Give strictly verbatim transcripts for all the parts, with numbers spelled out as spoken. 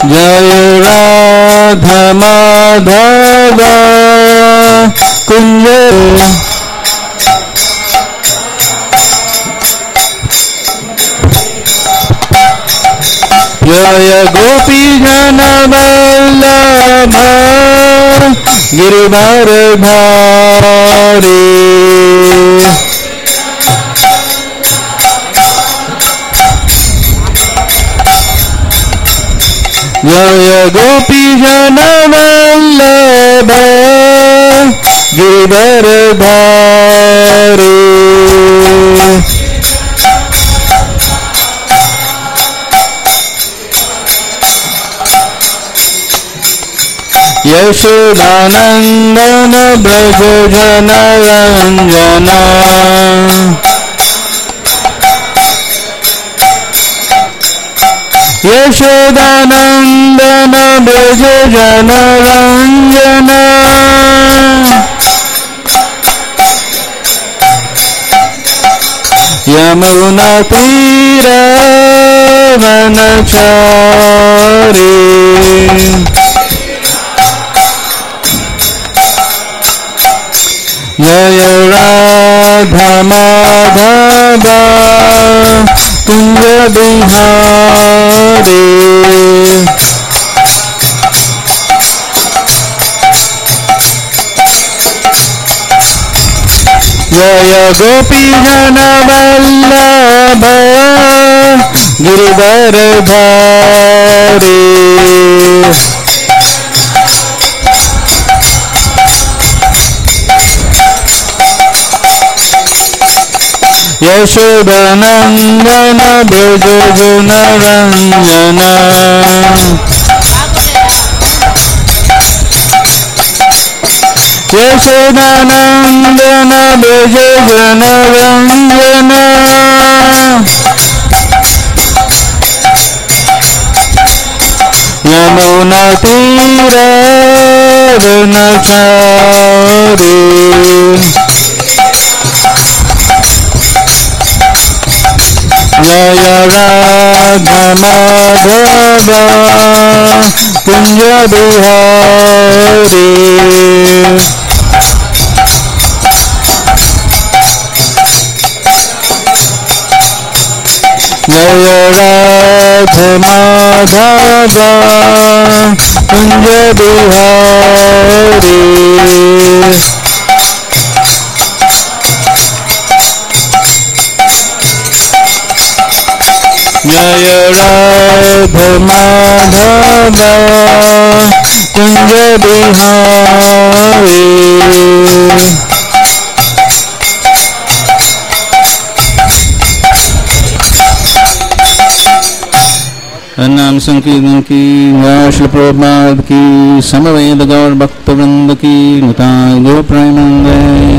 जय राधा माधव कुंज जय गोपी जन वल्लभ गिरिवर धारी जय गोपी जन वल्लभ गिरिवर धारी यशोदानंदन ब्रज जन रंजना यशोदानंदन ब्रज जन रंजना यमुना तीर वनचारी जय राधा माधव कुंज बिहारी जय गोपी जन वल्लभ गिरिवर धारी यशोदानंदन ब्रज जन रंजना यशोदानंदन ब्रज जन रंजना यमुना तीर वनचारी जय राधा माधव कुंज बिहारी जय राधा माधव कुंज बिहारी जय राधा माधव कुंज बिहारी नाम संकीर्तन की श्रील प्रभुपाद की समवेत गौर भक्तवृंद की निताय गो प्रेमानंद।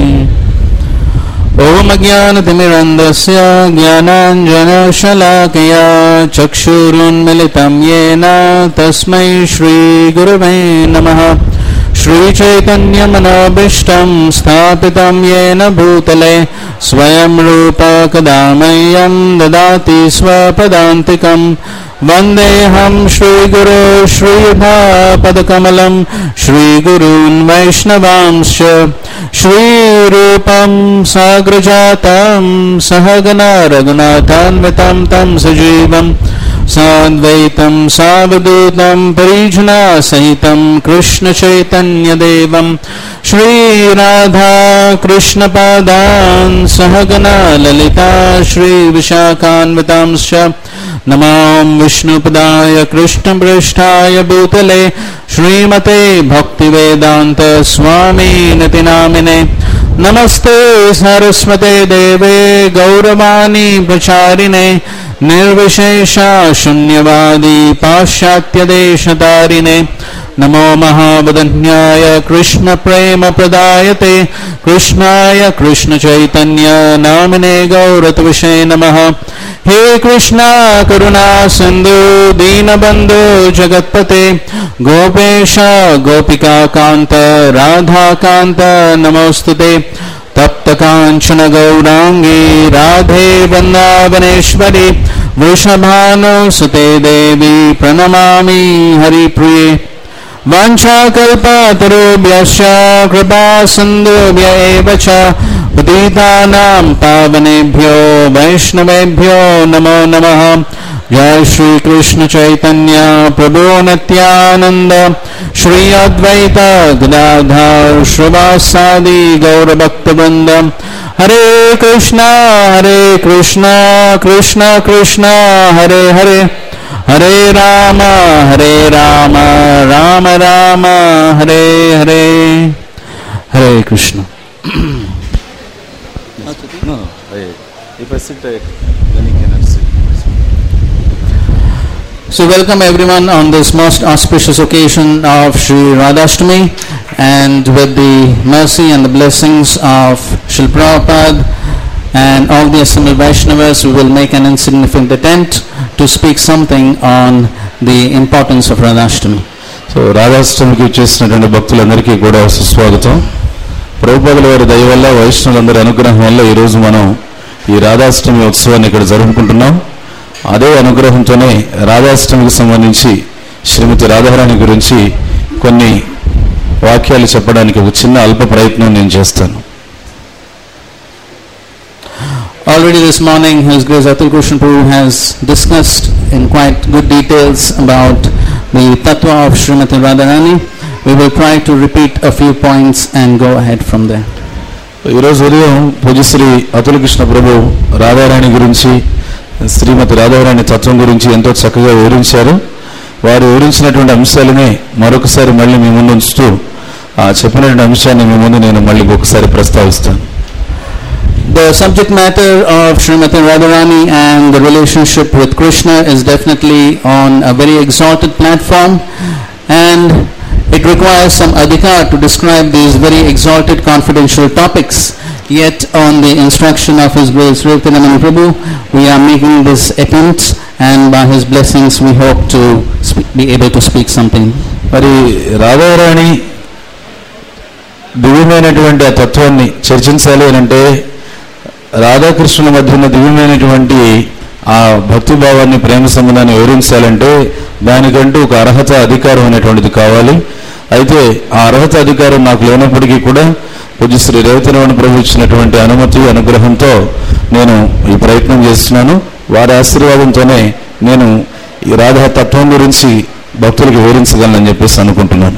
ओम अज्ञानतिमिरन्धस्य ज्ञानाञ्जनशलाकया चक्षुरुन्मिलितं येन तस्मै श्रीगुरवे नमः। श्रीचैतन्यमनोभीष्टं स्थापितं येन भूतले स्वयं रूप कदा मह्यं ददाति स्वपदान्तिकम्। वन्देऽहं श्रीगुरो श्रीयुतापदकमलं श्रीगुरून् वैष्णवांश्च। श्रीरूपं साग्रजातं सहगना रघुनाथान्वितं तं सजीवं साद्वैतं सावधूतं परिजनसहितं कृष्णचैतन्यदेवं श्रीराधा कृष्णपादान् सहगना ललिता श्रीविशाखान्वितांश्च। नमो विष्णुपदाय कृष्णपृष्ठाय भूतले श्रीमते भक्तिवेदांत स्वामिनिति नामिने। नमस्ते सरस्वते देवे गौरवाणी प्रचारिणे निर्विशेषा शून्यवादी पाश्चात्यदेशतारिणे। नमो महावदन्याय कृष्ण प्रेम प्रदायते कृष्णाय कृष्ण चैतन्य नामिने गौरत्विषे नमः। हे कृष्णा करुणा सिंधु दीनबंधु जगत्पते गोपेश गोपिका कांत राधा कांत नमोस्तुते। तप्त कांचन गौरांगी राधे वृंदावनेश्वरी वृषभानुसुते देवी प्रणमामि हरिप्रिये वाञ्छाकल्पतरुभ्यश्च कृपा सिन्धुभ्य एव च पतितानां पावनेभ्यो वैष्णवेभ्यो नमो नमः। जय श्री कृष्ण चैतन्य प्रभु नित्यानंद श्री अद्वैत गदाधर श्रीवासादि गौरभक्तवृंद। हरे कृष्णा हरे कृष्णा कृष्ण कृष्ण हरे हरे हरे राम हरे राम राम राम हरे हरे। हरे Krishna. No, I, if I sit, I, then you cannot sit. So welcome everyone on this most auspicious occasion of Sri Radhashtami, and with the mercy and the blessings of Srila Prabhupada and all the assembled Vaishnavas, we will make an insignificant attempt to speak something on the importance of Radhashtami. So Radhashtamiకి వచ్చేసినటువంటి భక్తులందరికీ కూడా సుస్వాగతం. ప్రభుపాదుల వారి దయ వల్ల వైష్ణవులందరి అనుగ్రహం వల్ల ఈరోజు మనం ఈ రాధాష్టమి ఉత్సవాన్ని ఇక్కడ జరుపుకుంటున్నాం. అదే అనుగ్రహంతోనే రాధాష్టమికి సంబంధించి శ్రీమతి రాధారాణి గురించి కొన్ని వాక్యాలు చెప్పడానికి ఒక చిన్న అల్ప ప్రయత్నం నేను చేస్తాను. Already this morning His Grace Atul Krishna Prabhu has discussed in quite good details about the tattva of Srimati Radharani. We will try to repeat a few points and go ahead from there. ఈరోజు ఉదయం పూజ్యశ్రీ అతుల కృష్ణ ప్రభు రాధారాణి గురించి, శ్రీమతి రాధారాణి తత్వం గురించి ఎంతో చక్కగా వివరించారు. వారు వివరించినటువంటి అంశాలనే మరొకసారి మళ్ళీ మీ ముందు ఉంచుతూ ఆ చెప్పినటువంటి అంశాన్ని మీ ముందు నేను మళ్ళీ ఒకసారి ప్రస్తావిస్తాను. The subject matter of Srimati Radharani and the relationship with Krishna is definitely on a very exalted platform, and it requires some adhikar to describe these very exalted confidential topics. Yet on the instruction of His Grace Srimati Prabhu, we are making this attempt, and by His blessings we hope to speak, be able to speak something. మరి రాధారాణి దివ్యమైనటువంటి ఆ తత్వాన్ని చర్చించాలి అని అంటే రాధాకృష్ణుల మధ్య ఉన్న దివ్యమైనటువంటి ఆ భక్తిభావాన్ని, ప్రేమ సంబంధాన్ని వివరించాలంటే దానికంటూ ఒక అర్హత అధికారం అనేటువంటిది కావాలి. అయితే ఆ అర్హత అధికారం నాకు లేనప్పటికీ కూడా పూజ్య శ్రీ రేవతిరమణ ప్రభు ఇచ్చినటువంటి అనుమతి, అనుగ్రహంతో నేను ఈ ప్రయత్నం చేస్తున్నాను. వారి ఆశీర్వాదంతోనే నేను ఈ రాధా తత్వం గురించి భక్తులకు వివరించగలనని చెప్పేసి అనుకుంటున్నాను.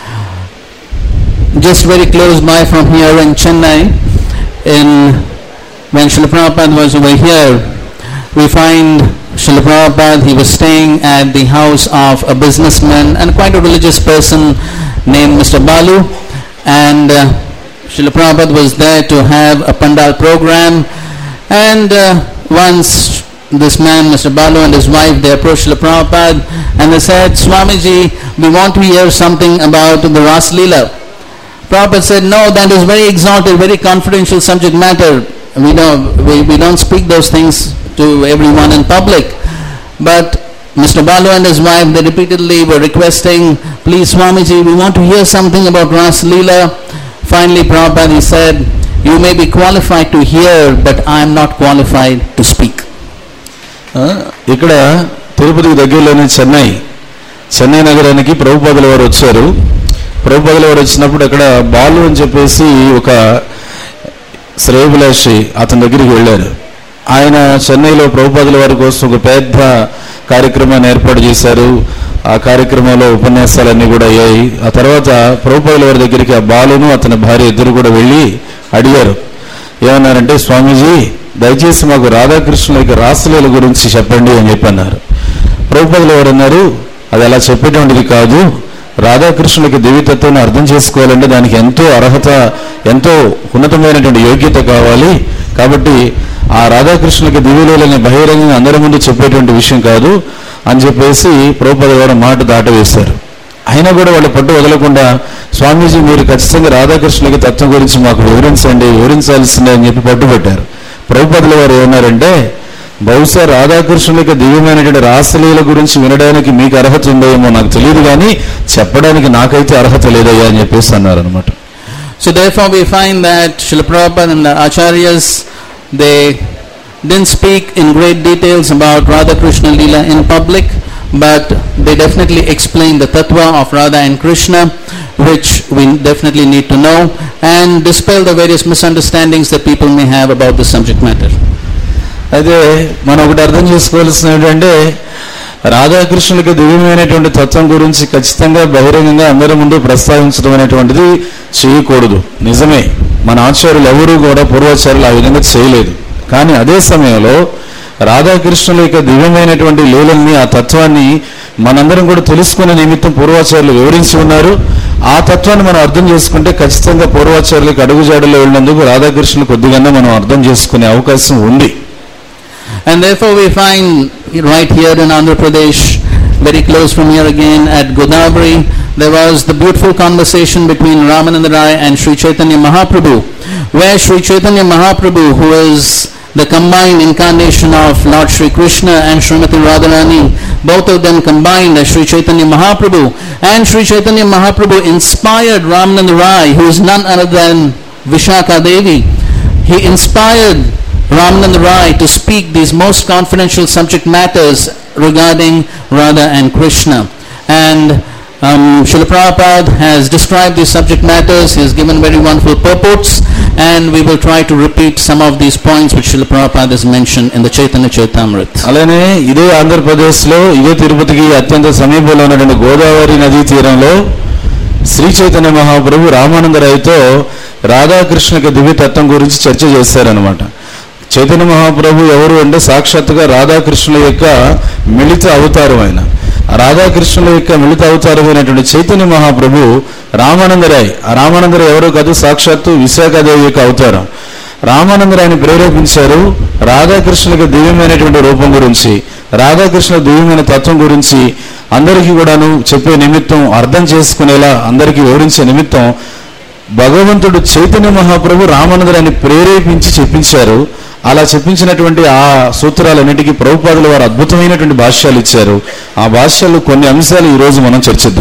Just very close by from here in Chennai, in when Srila Prabhupada was over here, we find Srila Prabhupada, he was staying at the house of a businessman and quite a religious person named Mister Balu, and uh, Srila Prabhupada was there to have a pandal program, and uh, once this man Mister Balu and his wife, they approached Srila Prabhupada and they said, Swamiji, we want to hear something about the Ras Leela. Prabhupada said, no, that is very exalted, very confidential subject matter. We don't, we, we don't speak those things to everyone in public. But Mister Balu and his wife, they repeatedly were requesting, please Swamiji, we want to hear something about Ras Leela. Finally Prabhupada, he said, you may be qualified to hear, but I am not qualified to speak. ఇక్కడ తిరుపతికి దగ్గరలోని చెన్నై చెన్నై నగరానికి ప్రభుపాదుల వారు వచ్చారు. ప్రభుపాదుల వారు వచ్చినప్పుడు అక్కడ బాలు అని చెప్పేసి ఒక శ్రేయభిలాషి అతని దగ్గరికి వెళ్ళారు. ఆయన చెన్నైలో ప్రభుపాదుల వారి కోసం ఒక పెద్ద కార్యక్రమాన్ని ఏర్పాటు చేశారు. ఆ కార్యక్రమంలో ఉపన్యాసాలన్నీ కూడా అయ్యాయి. ఆ తర్వాత ప్రభుపాదుల వారి దగ్గరికి ఆ బాలును అతని భార్య ఇద్దరు కూడా వెళ్ళి అడిగారు. ఏమన్నారంటే, స్వామీజీ దయచేసి మాకు రాధాకృష్ణుల యొక్క రాసలీల గురించి చెప్పండి అని చెప్పన్నారు. ప్రభుపాదుల వారు అన్నారు, అది అలా చెప్పేటువంటిది కాదు. రాధాకృష్ణులకి దివ్యతత్వాన్ని అర్థం చేసుకోవాలంటే దానికి ఎంతో అర్హత, ఎంతో ఉన్నతమైనటువంటి యోగ్యత కావాలి. కాబట్టి ఆ రాధాకృష్ణులకి దివ్యలీలని బహిరంగంగా అందరి ముందు చెప్పేటువంటి విషయం కాదు అని చెప్పేసి ప్రభుపాదుల వారు మాట దాటవేశారు. అయినా కూడా వాళ్ళు పట్టు వదలకుండా, స్వామీజీ మీరు ఖచ్చితంగా రాధాకృష్ణులకి తత్వం గురించి మాకు వివరించండి, వివరించాల్సిందే అని చెప్పి పట్టుబట్టారు. ప్రభుపాదుల వారు ఏమన్నారంటే, బహుశా రాధాకృష్ణులకి దివ్యమైనటువంటి రాసలీల గురించి వినడానికి మీకు అర్హత ఉందేమో నాకు తెలియదు, కానీ చెప్పడానికి నాకైతే అర్హత లేదయ్యా అని చెప్పేసి అన్నారు అనమాట. So therefore we find that Srila Prabhupada and the Acharyas, they didn't speak in great details about Radha Krishna Leela in public, but they definitely explain the tattva of Radha and Krishna, which we definitely need to know, and dispel the various misunderstandings that people may have about the subject matter. అయితే మనం ఒకటి అర్థం చేసుకోవాల్సిన ఏంటంటే రాధాకృష్ణులకి దివ్యమైనటువంటి తత్వం గురించి ఖచ్చితంగా బహిరంగంగా అందరి ముందు ప్రస్తావించడం అనేటువంటిది చేయకూడదు. నిజమే, మన ఆచార్యులు ఎవరూ కూడా పూర్వాచార్యులు ఆ విధంగా చేయలేదు. కానీ అదే సమయంలో రాధాకృష్ణుల యొక్క దివ్యమైనటువంటి లీలల్ని, ఆ తత్వాన్ని మనందరం కూడా తెలుసుకునే నిమిత్తం పూర్వాచార్యులు వివరించి ఉన్నారు. ఆ తత్వాన్ని మనం అర్థం చేసుకుంటే ఖచ్చితంగా పూర్వాచార్యులకు అడుగుజాడలో వెళ్ళినందుకు రాధాకృష్ణులు కొద్దిగా మనం అర్థం చేసుకునే అవకాశం ఉంది. And therefore we find right here in Andhra Pradesh, very close from here again at Godavari, there was the beautiful conversation between Ramananda Rai and Sri Chaitanya Mahaprabhu, where Sri Chaitanya Mahaprabhu, who is the combined incarnation of Lord Shri Krishna and Srimati Radharani, both of them combined as Sri Chaitanya Mahaprabhu, and Sri Chaitanya Mahaprabhu inspired Ramananda Rai, who is none other than Vishakha Devi. He inspired Ramananda Rai to speak these most confidential subject matters regarding Radha and Krishna. And um, Srila Prabhupada has described these subject matters. He has given very wonderful purports, and we will try to repeat some of these points which Srila Prabhupada has mentioned in the Chaitanya Charitamrita. అలానే ఇదే ఆంధ్రప్రదేశ్లో ఇదే తిరుపతికి అత్యంత సమీపంలో ఉన్నటువంటి గోదావరి నదీ తీరంలో శ్రీ చైతన్య మహాప్రభు రామానంద రాయ్తో రాధాకృష్ణకి దివ్యతత్వం గురించి చర్చ చేశారనమాట. చైతన్య మహాప్రభు ఎవరు అంటే సాక్షాత్తుగా రాధాకృష్ణుల యొక్క మిళిత అవతారం. ఆయన రాధాకృష్ణుల యొక్క మిళిత అవతారమైనటువంటి చైతన్య మహాప్రభు రామానందరాయ్. ఆ రామానందరాయ్ ఎవరో కాదు, సాక్షాత్తు విశాఖాదేవి యొక్క అవతారం. రామానందరాయని ప్రేరేపించారు రాధాకృష్ణులకు దివ్యమైనటువంటి రూపం గురించి, రాధాకృష్ణ దివ్యమైన తత్వం గురించి అందరికీ కూడాను చెప్పే నిమిత్తం, అర్థం చేసుకునేలా అందరికీ వివరించే నిమిత్తం భగవంతుడు చైతన్య మహాప్రభు రామానందరాయని ప్రేరేపించి చెప్పించారు. అలా చెప్పించినటువంటి ఆ సూత్రాలన్నిటికీ ప్రభుపాదుల వారు అద్భుతమైనటువంటి భాష్యాలు ఇచ్చారు. ఆ భాష్యాలు కొన్ని అంశాలు ఈ రోజు మనం చర్చిద్దాం.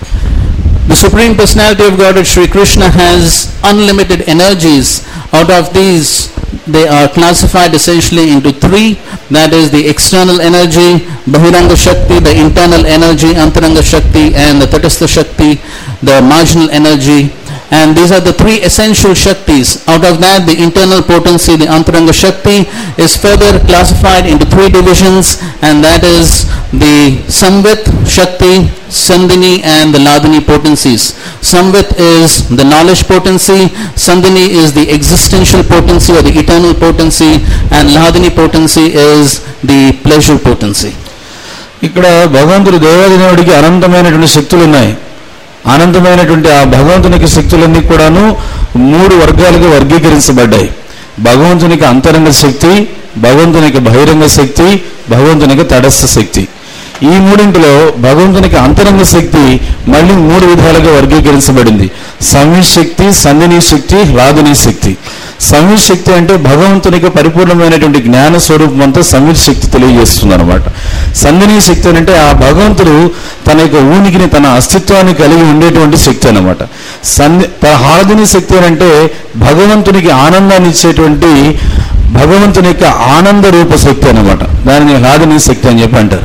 The Supreme Personality of Godhead Shri Krishna has unlimited energies. Out of these, they are classified essentially into three. That is the external energy, Bahiranga Shakti, the internal energy, Antaranga Shakti, and the Tatastha Shakti, the marginal energy. And these are the three essential Shaktis. Out of that, the internal potency, the Antaranga Shakti, is further classified into three divisions, and that is the Samvit Shakti, Sandhini, and the Ladini potencies. Samvit is the knowledge potency, Sandhini is the existential potency or the eternal potency, and Ladini potency is the pleasure potency. ఇక్కడ భగవంతుడు దేవాదిదేవుడికి అనంతమైనటువంటి శక్తులు ఉన్నాయి. అనంతమైనటువంటి ఆ భగవంతునికి శక్తులన్నీ కూడాను మూడు వర్గాలుగా వర్గీకరించబడ్డాయి. భగవంతునికి అంతరంగ శక్తి, భగవంతునికి బహిరంగ శక్తి, భగవంతునికి తటస్థ శక్తి. ఈ మూడింటిలో భగవంతునికి అంతరంగ శక్తి మళ్ళీ మూడు విధాలుగా వర్గీకరించబడింది. సంవిత్ శక్తి, సంధిని శక్తి, లాదిని శక్తి. సంవిత్ శక్తి అంటే భగవంతునికి పరిపూర్ణమైనటువంటి జ్ఞాన స్వరూపం అంతా సంవిత్ శక్తి తెలియజేస్తుంది అనమాట. సంధిని శక్తి అంటే ఆ భగవంతుడు తన యొక్క ఊనికిని, తన అస్తిత్వాన్ని కలిగి ఉండేటువంటి శక్తి అనమాట. సంధి హాదిని శక్తి అంటే భగవంతునికి ఆనందాన్ని ఇచ్చేటువంటి భగవంతుని యొక్క ఆనంద రూప శక్తి అనమాట. దానిని లాదిని శక్తి అని చెప్పి అంటారు.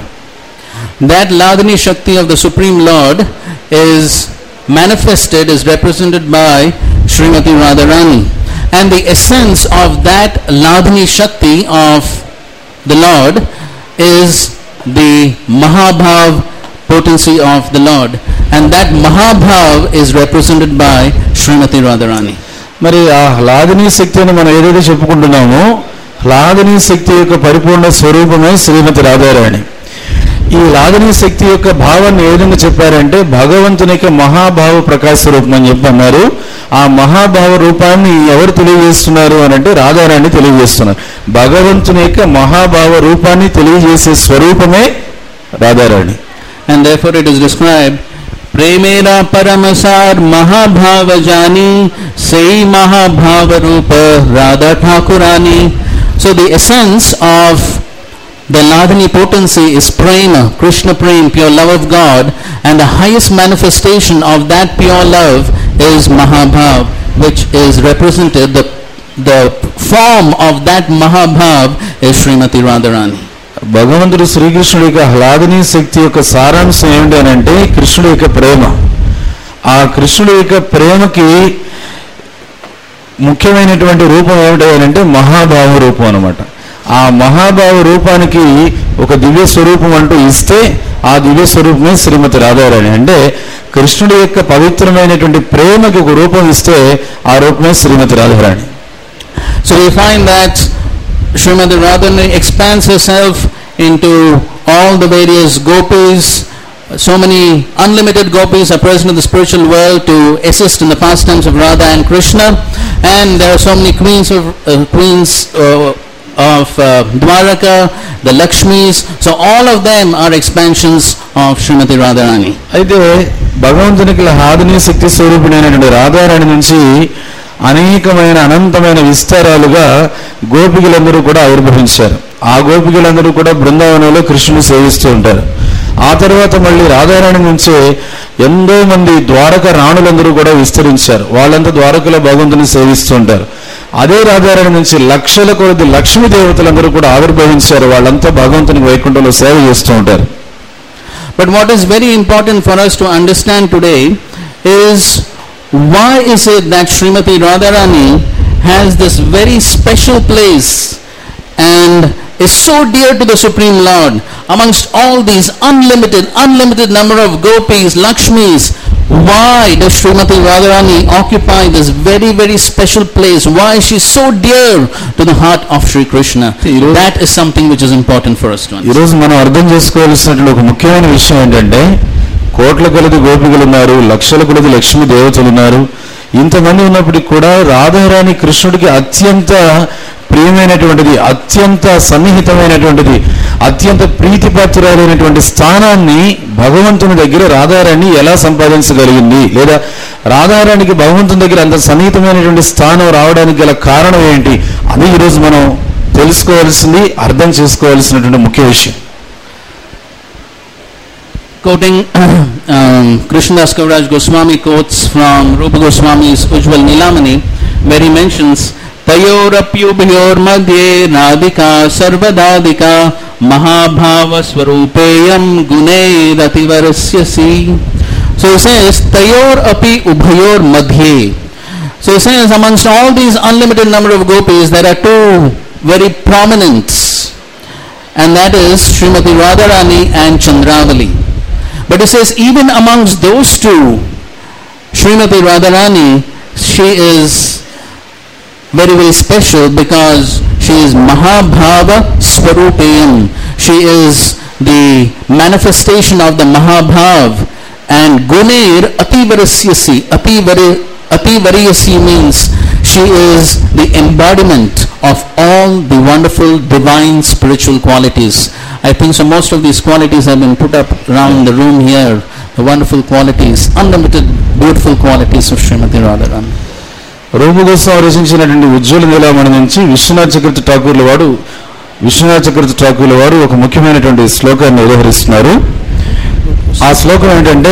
That Ladini Shakti of the Supreme Lord is manifested, is represented by Srimati Radharani. And the essence of that Ladini Shakti of the Lord is the Mahabhav potency of the Lord. And that Mahabhav is represented by Srimati Radharani. మరి ఆ లాదిని శక్తి అని మనం ఏదైతే చెప్పుకుంటున్నామో, లాదిని శక్తి యొక్క పరిపూర్ణ స్వరూపమే శ్రీమతి రాధారాణి. ఈ లాదిని శక్తి యొక్క భావాన్ని ఏ విధంగా చెప్పారంటే భగవంతుని యొక్క మహాభావ ప్రకాశ రూపం అని చెప్పి అన్నారు. ఆ మహాభావ రూపాన్ని ఎవరు తెలియజేస్తున్నారు అని అంటే రాధారాణి తెలియజేస్తున్నారు. భగవంతుని యొక్క మహాభావ రూపాన్ని తెలియజేసే స్వరూపమే Radharani. And therefore it is described, Premera Paramasar Mahabhava Jani Sei Mahabhava Rupa Radha Thakurani. So the essence of the Ladini potency is prema, Krishna prema, pure love of God, and the highest manifestation of that pure love is Mahabhav, which is represented, the the form of that Mahabhav is Srimati Radharani. భగవంతుడు శ్రీకృష్ణుడి యొక్క ఆహ్లాదనీ శక్తి యొక్క సారాంశం ఏమిటి అని అంటే కృష్ణుడి యొక్క ప్రేమ. ఆ కృష్ణుడి యొక్క ప్రేమకి ముఖ్యమైనటువంటి రూపం ఏమిటి అని అంటే మహాభావ రూపం అన్నమాట. ఆ మహాభావ రూపానికి ఒక దివ్య స్వరూపం అంటూ ఇస్తే ఆ దివ్య స్వరూపమే శ్రీమతి రాధారాణి. అంటే కృష్ణుడి యొక్క పవిత్రమైనటువంటి ప్రేమకి ఒక రూపం ఇస్తే ఆ రూపమే శ్రీమతి Radharani. So we find that Srimati Radharani expands herself into all the various gopis. So many unlimited gopis are present in the spiritual world to assist in the pastimes of Radha and Krishna, and there are so many queens of uh, queens uh, of uh, Dwaraka, the Lakshmis. So all of them are expansions of Srimati Radharani. అయితే భగవంతునికి ఆదిని శక్తి స్వరూపిణైనటువంటి రాధారాణి నుంచి అనేకమైన అనంతమైన విస్తారాలుగా గోపికలందరూ కూడా ఆవిర్భవించారు. ఆ గోపికలందరూ కూడా బృందావనంలో కృష్ణుని సేవిస్తూ ఉంటారు. ఆ తర్వాత మళ్ళీ రాధారాణి నుంచే ఎంతో మంది ద్వారక రాణులందరూ కూడా విస్తరించారు. వాళ్ళంతా ద్వారకలో భగవంతుని సేవిస్తూ ఉంటారు. అదే రాధారాణి నుంచి లక్షల కొద్ది లక్ష్మీ దేవతలందరూ కూడా ఆవిర్భవించారు. వాళ్ళంతా భగవంతునికి వైకుంఠంలో సేవ చేస్తూ ఉంటారు. But what is very important for us to understand today is, why is it that Srimati Radharani has this very special place and is so dear to the Supreme Lord amongst all these unlimited, unlimited number of gopis, Lakshmis? Why does Srimati Radharani occupy this very, very special place? Why is she so dear to the heart of Sri Krishna? That is something which is important for us to understand. ఈరోజు మనం అర్థం చేసుకోవాల్సినటువంటి ఒక ముఖ్యమైన విషయం ఏంటంటే, కోట్ల కొలది గోపికలు ఉన్నారు, లక్షల కొలది లక్ష్మీ దేవతలు ఉన్నారు. ఇంతమంది ఉన్నప్పటికీ కూడా రాధారాణి కృష్ణుడికి అత్యంత ప్రియమైనటువంటిది, అత్యంత సన్నిహితమైనటువంటిది, అత్యంత ప్రీతిపాత్రులైనటువంటి స్థానాన్ని భగవంతుని దగ్గర రాధారాణి ఎలా సంపాదించగలిగింది, లేదా రాధారాణికి భగవంతుని దగ్గర అంత సన్నిహితమైనటువంటి స్థానం రావడానికి గల కారణం ఏంటి, అది ఈరోజు మనం తెలుసుకోవాల్సింది, అర్థం చేసుకోవాల్సినటువంటి ముఖ్య విషయం. Quoting um, Krishnadas Kaviraj Goswami quotes from Rupa Goswami's Ujjwal Nilamani, where he mentions Tayorapyubhyor madhye radhika sarvadadika mahabhava swarupeyam guneirativarasya. So he says Tayor api ubhayor madhye. So he says amongst all these unlimited number of gopis there are two very prominent, and that is Srimati Radharani and Chandravali. But he says even amongst those two, Srimati Radharani, she is very, very special because she is Mahabhava Swarupayam. She is the manifestation of the Mahabhav. And Gunair Ativarasyasi. Ativarayasi means she is the embodiment of all the wonderful divine spiritual qualities. I think so most of these qualities have been put up around the room here. The wonderful qualities, unlimited beautiful qualities of Srimati Radharani. రూప గోస్వామి రచించినటువంటి ఉజ్వల నీలమణి నుంచి విశ్వనాథ్ చక్రవర్తి ఠాకూర్ల వారు విశ్వనాథ్ చక్రవర్తి ఠాకూర్ల వారు ఒక ముఖ్యమైనటువంటి శ్లోకాన్ని ఉదహరిస్తున్నారు. ఆ శ్లోకం ఏంటంటే,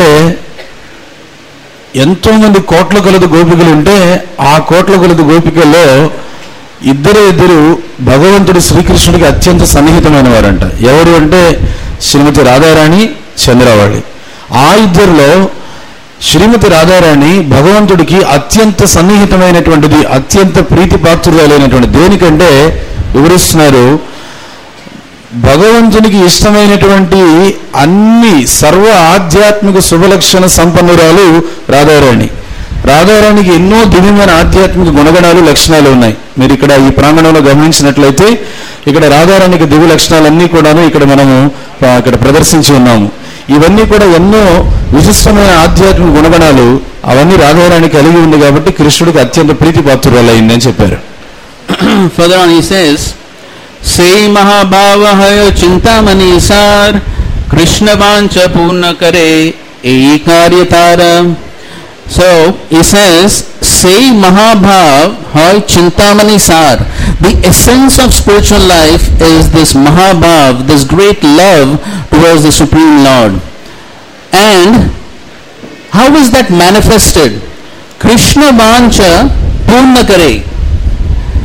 ఎంతో మంది కోట్ల కొలది గోపికలు ఉంటే ఆ కోట్ల కొలది గోపికల్లో ఇద్దరు ఇద్దరు భగవంతుడు శ్రీకృష్ణుడికి అత్యంత సన్నిహితమైన వారంట. ఎవరు అంటే శ్రీమతి రాధారాణి, చంద్రవాళి. ఆ ఇద్దరిలో శ్రీమతి రాధారాణి భగవంతుడికి అత్యంత సన్నిహితమైనటువంటిది, అత్యంత ప్రీతిపాత్రురాలైనటువంటి. దేనికంటే వివరిస్తున్నారు, భగవంతునికి ఇష్టమైనటువంటి అన్ని సర్వ ఆధ్యాత్మిక శుభలక్షణ సంపన్నురాలు రాధారాణి. రాధారాణికి ఎన్నో దివ్యమైన ఆధ్యాత్మిక గుణగణాలు, లక్షణాలు ఉన్నాయి. మీరు ఇక్కడ ఈ ప్రాంగణంలో గమనించినట్లయితే ఇక్కడ రాధారాణికి దివ్య లక్షణాలన్నీ కూడాను ఇక్కడ మనము ఇక్కడ ప్రదర్శించి ఉన్నాము. ఇవన్నీ కూడా ఎన్నో విశిష్టమైన ఆధ్యాత్మిక గుణగణాలు, అవన్నీ రాధారాణి కలిగి ఉంది కాబట్టి కృష్ణుడికి అత్యంత ప్రీతిపాత్రురాలైంది అని చెప్పారు. Further on he says, Sei Mahabhavahaya Chintamani Sar Krishna Vancha Purna Kare Ei Karyatara. So he says, Sei Mahabhav Hai Chintamani Sar. The essence of spiritual life is this Mahabhav, this great love towards the Supreme Lord. And how is that manifested? Krishna Vancha Purna Kare.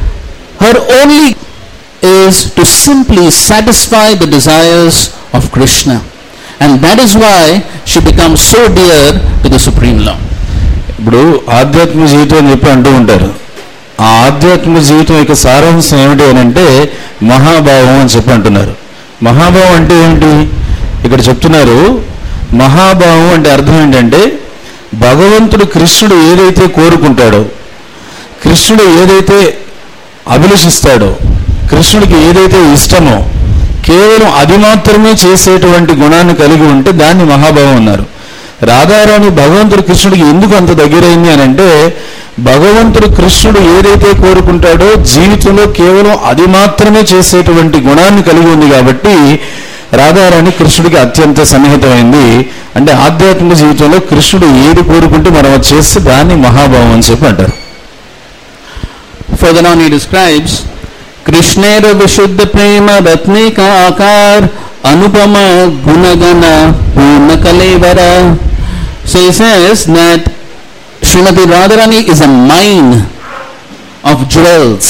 Her only is to simply satisfy the desires of Krishna, and that is why she becomes so dear to the Supreme Lord. ఇప్పుడు ఆధ్యాత్మిక జీవితం అని చెప్పి అంటూ ఉంటారు. ఆ ఆధ్యాత్మిక జీవితం యొక్క సారాంశం ఏమిటి అని అంటే మహాభావం అని చెప్పి అంటున్నారు. మహాభావం అంటే ఏమిటి? ఇక్కడ చెప్తున్నారు, మహాభావం అంటే అర్థం ఏంటంటే భగవంతుడు కృష్ణుడు ఏదైతే కోరుకుంటాడో, కృష్ణుడు ఏదైతే అభిలషిస్తాడో, కృష్ణుడికి ఏదైతే ఇష్టమో కేవలం అది మాత్రమే చేసేటువంటి గుణాన్ని కలిగి ఉంటే దాన్ని మహాభావం అన్నారు. రాధారాణి భగవంతుడు కృష్ణుడికి ఎందుకు అంత దగ్గరైంది అని అంటే భగవంతుడు కృష్ణుడు ఏదైతే కోరుకుంటాడో జీవితంలో కేవలం అది మాత్రమే చేసేటువంటి గుణాన్ని కలిగి ఉంది కాబట్టి రాధారాణి కృష్ణుడికి అత్యంత సన్నిహితమైంది. అంటే ఆధ్యాత్మిక జీవితంలో కృష్ణుడు ఏది కోరుకుంటే మనం చేస్తే దాన్ని మహాభావం అని చెప్పి అంటారు. Further on he describes Krishnera Vishuddha Prema Ratnika Akar Anupama Gunagana Purna Kalevara. So he says that Srimati Radharani is a mine of jewels.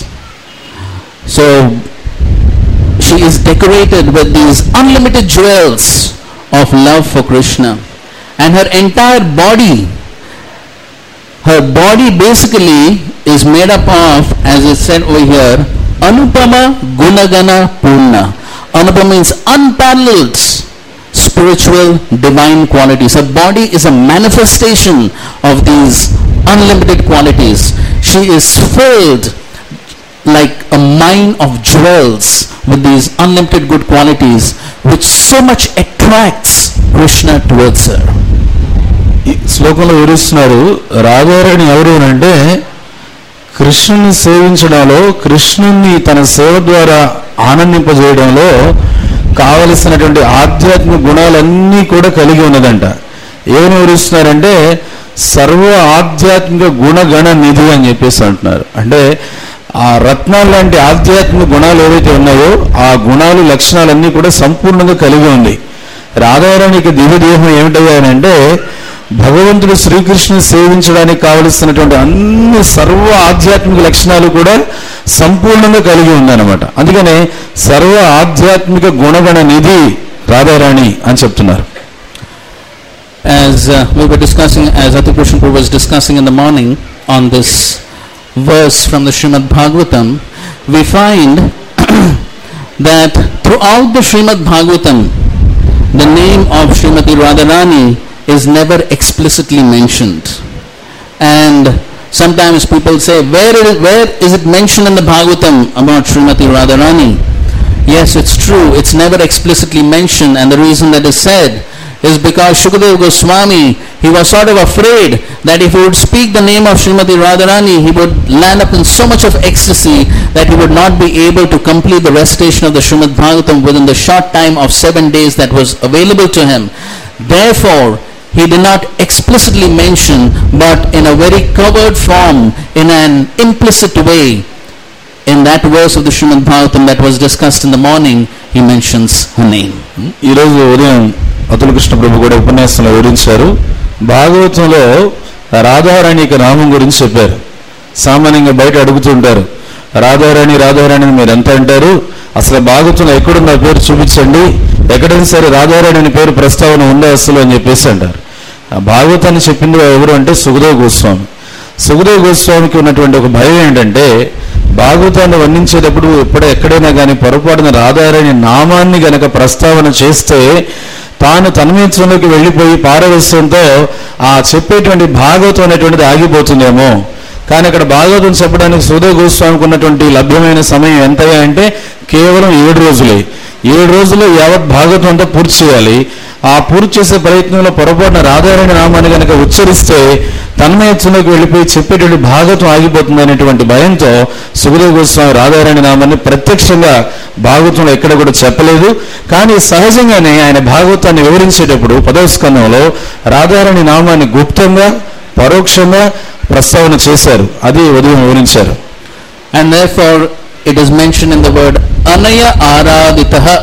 So she is decorated with these unlimited jewels of love for Krishna, and her entire body, her body basically is made up of, as is said over here, Anupama Gunagana Purna. Anupama means unparalleled spiritual divine qualities. Her body is a manifestation of these unlimited qualities. She is filled like a mine of jewels with these unlimited good qualities, which so much attracts Krishna towards her. ఈ శ్లోకంలో వివరిస్తున్నారు, రాధారాణి ఎవరు అంటే కృష్ణుని సేవించడంలో, కృష్ణుని తన సేవ ద్వారా ఆనందింపజేయడంలో కావలసినటువంటి ఆధ్యాత్మిక గుణాలన్నీ కూడా కలిగి ఉన్నదంట. ఏమని వివరిస్తున్నారంటే సర్వ ఆధ్యాత్మిక గుణగణ నిధి అని చెప్పేసి అంటున్నారు. అంటే ఆ రత్నాలు లాంటి ఆధ్యాత్మిక గుణాలు ఏవైతే ఉన్నాయో ఆ గుణాలు లక్షణాలన్నీ కూడా సంపూర్ణంగా కలిగి ఉంది. రాధారాణికి దివ్యదేహం ఏమిటయ్యానంటే భగవంతుడు శ్రీకృష్ణుని సేవించడానికి కావలసినటువంటి అన్ని సర్వ ఆధ్యాత్మిక లక్షణాలు కూడా సంపూర్ణంగా కలిగి ఉందన్నమాట. అందుకనే సర్వ ఆధ్యాత్మిక గుణగణ నిధి రాధారాణి అని చెప్తున్నారు. As uh, we were discussing, as Ati Krishna Prabhu was discussing in the morning on this verse from the Srimad Bhagavatam, we find that throughout the Srimad Bhagavatam, the name of Srimati Radharani is never explicitly mentioned. And sometimes people say, where is, where is it mentioned in the Bhagavatam about Srimati Radharani? Yes, it's true, it's never explicitly mentioned, and the reason that is said is because Shukadeva Goswami, he was sort of afraid that if he would speak the name of Srimati Radharani, he would land up in so much of ecstasy that he would not be able to complete the recitation of the Srimad Bhagavatam within the short time of seven days that was available to him. Therefore, he did not explicitly mention, but in a very covered form, in an implicit way, in that verse of the Srimad Bhagavatam that was discussed in the morning, he mentions her name. ఈ రోజు ఉదయం అతుల కృష్ణ ప్రభు కూడా ఉపన్యాసంలో వివరించారు. భాగవతంలో రాధారాణి నామం గురించి చెప్పారు. సామాన్యంగా బయట అడుగుతుంటారు, రాధారాణి రాధారాణి మీరు ఎంత అంటారు, అసలు భాగవతంలో ఎక్కడున్న పేరు చూపించండి, ఎక్కడైనా సరే రాధారాణి అనే పేరు ప్రస్తావన ఉందా అసలు అని చెప్పేసి అంటారు. ఆ భాగవతాన్ని చెప్పింది ఎవరు అంటే సుఖదేవ గోస్వామి. సుఖదేవ గోస్వామికి ఉన్నటువంటి ఒక భయం ఏంటంటే భాగవతాన్ని వర్ణించేటప్పుడు ఎప్పుడు ఎక్కడైనా కానీ పొరపాటున రాధారాణి నామాన్ని గనక ప్రస్తావన చేస్తే తాను తన్మయత్వంలోకి వెళ్ళిపోయి పారవస్యంతో ఆ చెప్పేటువంటి భాగవతం అనేటువంటిది ఆగిపోతుందేమో. కానీ అక్కడ భాగవతం చెప్పడానికి సుఖదేవ గోస్వామికి ఉన్నటువంటి లభ్యమైన సమయం ఎంతగా అంటే కేవలం ఏడు రోజులే. ఏడు రోజుల్లో యావత్ భాగవతం అంతా పూర్తి చేయాలి. ఆ పూర్తి చేసే ప్రయత్నంలో పొరపాటున రాధారాణి నామాన్ని కనుక ఉచ్చరిస్తే తన్మయత్వంలోకి వెళ్ళిపోయి చెప్పేటువంటి భాగవతం ఆగిపోతుంది అనేటువంటి భయంతో సుఖదేవ గోస్వామి రాధారాణి నామాన్ని ప్రత్యక్షంగా భాగవతంలో ఎక్కడ కూడా చెప్పలేదు. కానీ సహజంగానే ఆయన భాగవతాన్ని వివరించేటప్పుడు పదవ స్కంధంలో రాధారాణి నామాన్ని గుప్తంగా పరోక్షంగా ప్రస్తావన చేశారు. అది ఉదయం వివరించారు. And therefore it is mentioned in the word Anaya Araditaha.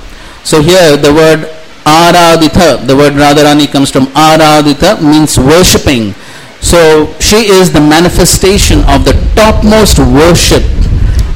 So here the word Aradita, the word Radharani comes from Aradita, means worshipping. So she is the manifestation of the topmost worship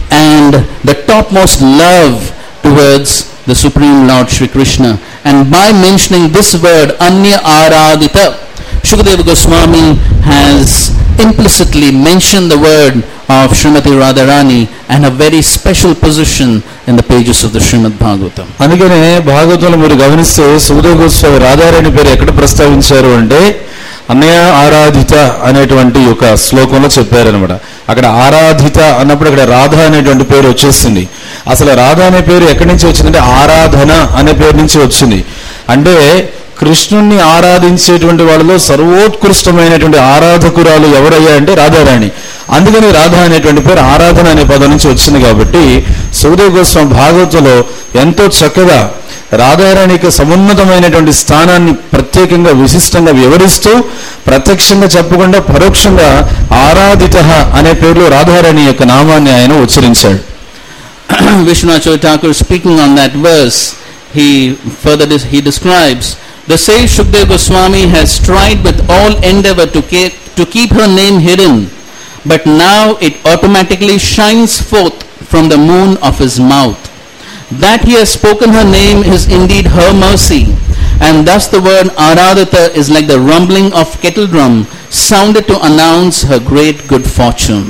and the topmost love towards the Supreme Lord Shri Krishna. And by mentioning this word Anya Aradhita, Shukadeva Goswami has implicitly mentioned the word of Srimati Radharani and a very special position in the pages of the Srimad Bhagavatam. అందుకనే భాగవతంలో మీరు గమనిస్తే సుఖదేవ గోస్వామి రాధారాణి పేరు ఎక్కడ ప్రస్తావించారు అంటే అన్నయ్య ఆరాధిత అనేటువంటి ఒక శ్లోకంలో చెప్పారనమాట. అక్కడ ఆరాధిత అన్నప్పుడు అక్కడ రాధ అనేటువంటి పేరు వచ్చేసింది. అసలు రాధ అనే పేరు ఎక్కడి నుంచి వచ్చిందంటే ఆరాధన అనే పేరు నుంచి వచ్చింది. అంటే కృష్ణుణ్ణి ఆరాధించేటువంటి వాళ్ళలో సర్వోత్కృష్టమైనటువంటి ఆరాధకురాలు ఎవరయ్యా అంటే రాధారాణి. అందుకని రాధ అనేటువంటి పేరు ఆరాధన అనే పదం నుంచి వచ్చింది. కాబట్టి సుఖదేవ గోస్వామి భాగవతంలో ఎంతో చక్కగా రాధారాణికి సమున్నతమైనటువంటి స్థానాన్ని ప్రత్యేకంగా విశిష్టంగా వివరిస్తూ ప్రత్యక్షంగా చెప్పకుండా పరోక్షంగా ఆరాధిత అనే పేరులో రాధారాణి యొక్క నామాన్ని ఆయన ఉచ్చరించాడు. Vishwanath Chakravarti Thakur, speaking on that verse, he further he describes, the sage Shukadeva Goswami has tried with all endeavor to keep, to keep her name hidden, but now it automatically shines forth from the moon of his mouth. That he has spoken her name is indeed her mercy, and thus the word Aradhita is like the rumbling of kettle drum sounded to announce her great good fortune.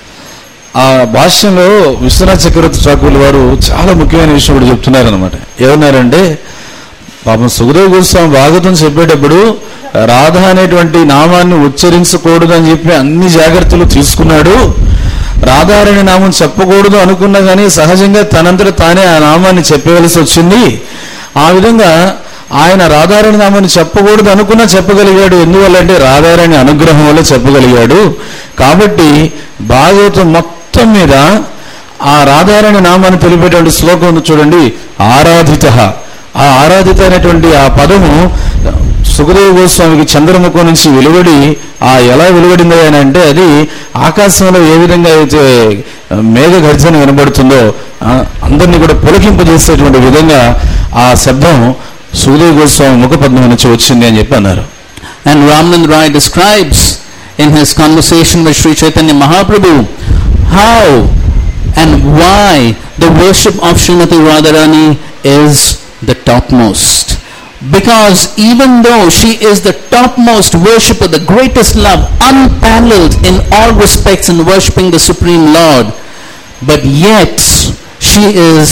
ఆ భాష్యంలో విశ్వనాథ్ చక్రవర్తి ఠాకూర్ వారు చాలా ముఖ్యమైన విషయం కూడా చెప్తున్నారు అనమాట. ఏమన్నారంటే పాపం సుఖదేవ గోస్వామి భాగవతం చెప్పేటప్పుడు రాధ అనేటువంటి నామాన్ని ఉచ్చరించకూడదు అని చెప్పి అన్ని జాగ్రత్తలు తీసుకున్నాడు. రాధారాణి నామం చెప్పకూడదు అనుకున్నా కానీ సహజంగా తనంతట తానే ఆ నామాన్ని చెప్పవలసి వచ్చింది. ఆ విధంగా ఆయన రాధారాణి నామాన్ని చెప్పకూడదు అనుకున్నా చెప్పగలిగాడు. ఎందువల్ల అంటే రాధారాణి అనుగ్రహం వల్ల చెప్పగలిగాడు. కాబట్టి భాగవతం మొత్తం మీద ఆ రాధారాణి నామాన్ని తెలిపేటువంటి శ్లోకం ఉంది చూడండి, ఆరాధిత. ఆ ఆరాధిత అనేటువంటి ఆ పదము సుఖదేవ గోస్వామికి చంద్రముఖం నుంచి వెలువడి ఆ ఎలా వెలువడింది అని అంటే అది ఆకాశంలో ఏ విధంగా అయితే మేఘ గర్జన వినబడుతుందో అందరినీ కూడా పులకింపజేసేటువంటి విధంగా ఆ శబ్దం సుఖదేవ గోస్వామి ముఖపద్మం నుంచి వచ్చింది అని చెప్పి అన్నారు. And Ramanand Rai describes in his conversation with Sri Chaitanya Mahaprabhu how and why the worship of Srimati Radharani is the topmost. Because even though she is the topmost worshipper, the greatest love, unparalleled in all respects in worshipping the Supreme Lord, but yet she is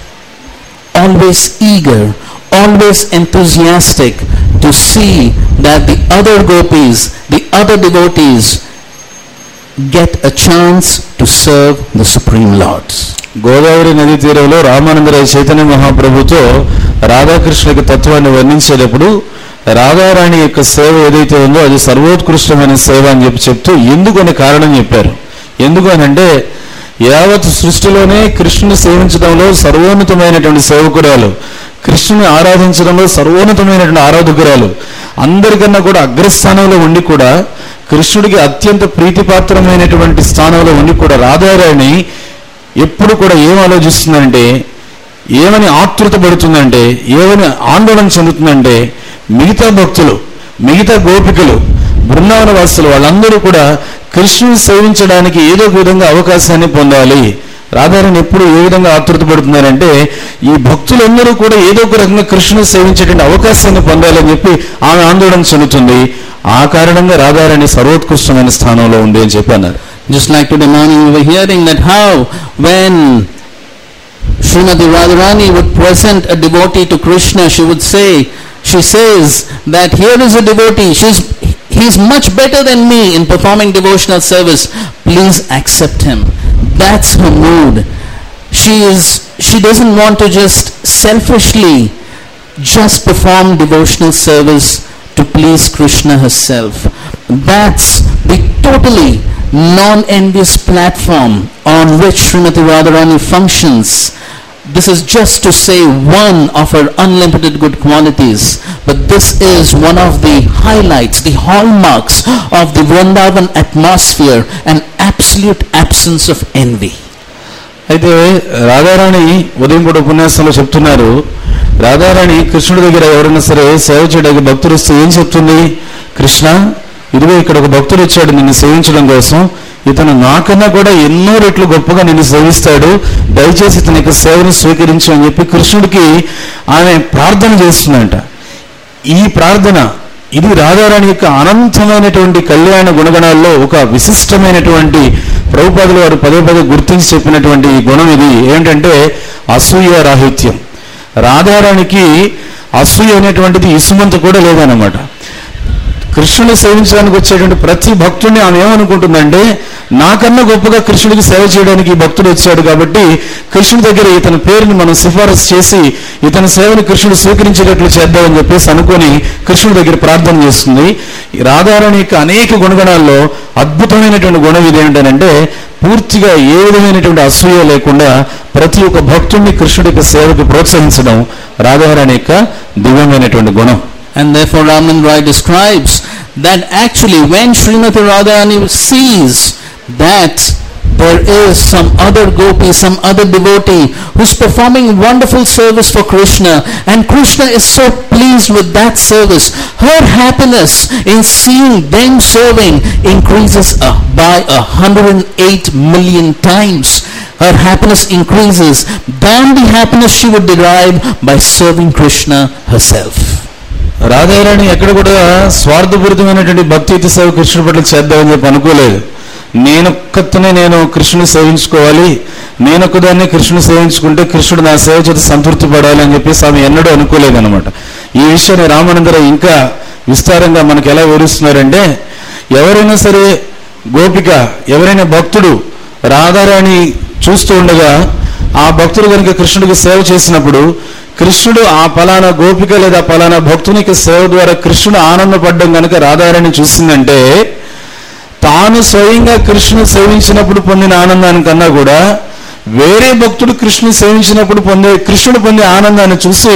always eager, always enthusiastic to see that the other gopis, the other devotees get a chance to serve the Supreme Lord. Godavari నదీ తీరంలో రామానందరాయ చైతన్య మహాప్రభుతో రాధాకృష్ణుడికి తత్వాన్ని వర్ణించేటప్పుడు రాధారాణి యొక్క సేవ ఏదైతే ఉందో అది సర్వోత్కృష్టమైన సేవ అని చెప్పి చెప్తూ ఎందుకు అనే కారణం చెప్పారు. ఎందుకు అని అంటే యావత్ సృష్టిలోనే కృష్ణుని సేవించడంలో సర్వోన్నతమైనటువంటి సేవకురాలు, కృష్ణుని ఆరాధించడంలో సర్వోన్నతమైనటువంటి ఆరాధకురాలు, అందరికన్నా కూడా అగ్రస్థానంలో ఉండి కూడా కృష్ణుడికి అత్యంత ప్రీతిపాత్రమైనటువంటి స్థానంలో ఉండి కూడా రాధారాణి ఎప్పుడు కూడా ఏం ఆలోచిస్తుందంటే, ఏమని ఆతృత పడుతుందంటే, ఏమని ఆందోళన చెందుతుందంటే మిగతా భక్తులు, మిగతా గోపికలు, బృందావన వాసులు వాళ్ళందరూ కూడా కృష్ణుని సేవించడానికి ఏదో ఒక విధంగా అవకాశాన్ని పొందాలి. రాధారాణి ఎప్పుడు ఏ విధంగా ఆతృత పడుతున్నారంటే ఈ భక్తులందరూ కూడా ఏదో ఒక రకంగా కృష్ణుని సేవించేటువంటి అవకాశాన్ని పొందాలని చెప్పి ఆమె ఆందోళన చెందుతుంది. ఆ కారణంగా రాధారాణి సర్వోత్కృష్టమైన స్థానంలో ఉంది అని చెప్పి అన్నారు. Just like today morning we were hearing that how when Srimati Radharani would present a devotee to Krishna, she would say, she says that here is a devotee, she's he is much better than me in performing devotional service, please accept him. That's her mood. She is she doesn't want to just selfishly just perform devotional service to please Krishna herself. That's the totally non-envious platform on which Srimati Radharani functions. This is just to say one of her unlimited good qualities, but this is one of the highlights, the hallmarks of the Vrindavan atmosphere, an absolute absence of envy. అయితే రాధారాణి ఉదయం కూడా ఉపన్యాసంలో చెప్తున్నారు, రాధారాణి కృష్ణుడి దగ్గర ఎవరైనా సరే సేవ చేయడానికి భక్తులు వస్తే ఏం చెప్తుంది, కృష్ణ ఇదిగో ఇక్కడ ఒక భక్తుడు వచ్చాడు నిన్ను సేవించడం కోసం, ఇతను నాకన్నా కూడా ఎన్నో రెట్లు గొప్పగా నిన్ను సేవిస్తాడు, దయచేసి ఇతని యొక్క సేవను స్వీకరించు అని చెప్పి కృష్ణుడికి ఆమె ప్రార్థన చేస్తుందంట. ఈ ప్రార్థన ఇది రాధారాణి యొక్క అనంతమైనటువంటి కళ్యాణ గుణగణాల్లో ఒక విశిష్టమైనటువంటి ప్రభుపాదులు వారు పదే పదే గుర్తించి చెప్పినటువంటి గుణం ఇది. ఏంటంటే అసూయ రాహిత్యం. రాధారాణికి అసూయ అనేటువంటిది ఇసుమంత కూడా లేదన్నమాట. కృష్ణుని సేవించడానికి వచ్చేటువంటి ప్రతి భక్తుడిని ఆమె ఏమనుకుంటుందంటే, నాకన్నా గొప్పగా కృష్ణుడికి సేవ చేయడానికి ఈ భక్తుడు వచ్చాడు కాబట్టి కృష్ణుడి దగ్గర ఇతని పేరుని మనం సిఫారసు చేసి ఇతని సేవని కృష్ణుడు స్వీకరించేటట్లు చేద్దామని చెప్పేసి అనుకొని కృష్ణుడి దగ్గర ప్రార్థన చేస్తుంది. రాధారాణి యొక్క అనేక గుణగణాల్లో అద్భుతమైనటువంటి గుణం ఇది ఏంటంటే, పూర్తిగా ఏ విధమైనటువంటి అసూయ లేకుండా ప్రతి ఒక్క భక్తుడిని కృష్ణుడి యొక్క సేవకు ప్రోత్సహించడం రాధారాణి యొక్క దివ్యమైనటువంటి గుణం. And therefore Ramananda Rai describes that actually when Srimati Radharani sees that there is some other gopi, some other devotee who's performing wonderful service for Krishna, and Krishna is so pleased with that service, her happiness in seeing them serving increases uh, by a hundred eight million times. Her happiness increases than the happiness she would derive by serving Krishna herself. Radharani ఎక్కడ కూడా స్వార్థపూరితమైనటువంటి భక్తి సేవ కృష్ణుడి పట్ల చేద్దామని చెప్పి అనుకోలేదు. నేనొక్కతనే నేను కృష్ణుని సేవించుకోవాలి, నేనొక్కదాన్ని కృష్ణుని సేవించుకుంటే కృష్ణుడు నా సేవ చేత సంతృప్తి పడాలి అని చెప్పేసి ఆమె ఎన్నడూ అనుకోలేదు అనమాట. ఈ విషయాన్ని రామానందర ఇంకా విస్తారంగా మనకు ఎలా వివరిస్తున్నారంటే, ఎవరైనా సరే గోపిక, ఎవరైనా భక్తుడు రాధారాణి చూస్తూ ఉండగా ఆ భక్తుడు కనుక కృష్ణుడికి సేవ చేసినప్పుడు కృష్ణుడు ఆ పలానా గోపిక లేదా పలానా భక్తునికి సేవ ద్వారా కృష్ణుడు ఆనందపడ్డం కనుక రాధారాణి చూసిందంటే, తాను స్వయంగా కృష్ణుడు సేవించినప్పుడు పొందిన ఆనందానికన్నా కూడా వేరే భక్తుడు కృష్ణుడు సేవించినప్పుడు పొందే కృష్ణుడు పొందే ఆనందాన్ని చూసి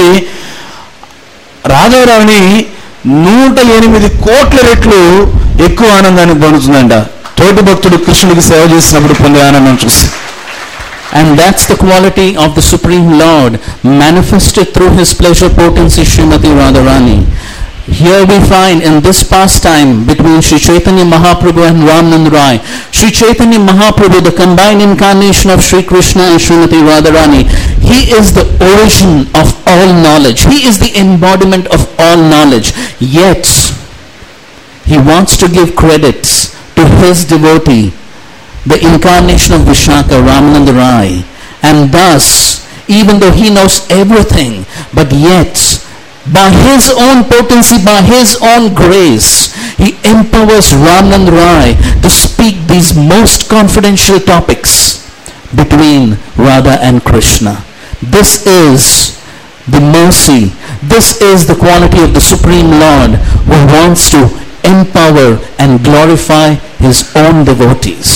రాధారాణి నూట ఎనిమిది కోట్ల రెట్లు ఎక్కువ ఆనందాన్ని పొందుతుందంట తోటి భక్తుడు కృష్ణుడికి సేవ చేసినప్పుడు పొందే ఆనందం చూసి. And that's the quality of the Supreme Lord manifested through his pleasure potency Srimati Radharani. Here we find in this pastime between Sri Chaitanya Mahaprabhu and Ramananda Rai, Sri Chaitanya Mahaprabhu, the combined incarnation of Sri Krishna and Srimati Radharani, he is the origin of all knowledge. He is the embodiment of all knowledge. Yet, he wants to give credits to his devotee, the incarnation of Vishaka, Ramananda Rai, and thus, even though he knows everything, but yet, by his own potency, by his own grace, he empowers Ramananda Rai to speak these most confidential topics between Radha and Krishna. This is the mercy, this is the quality of the Supreme Lord who wants to empower and glorify his own devotees.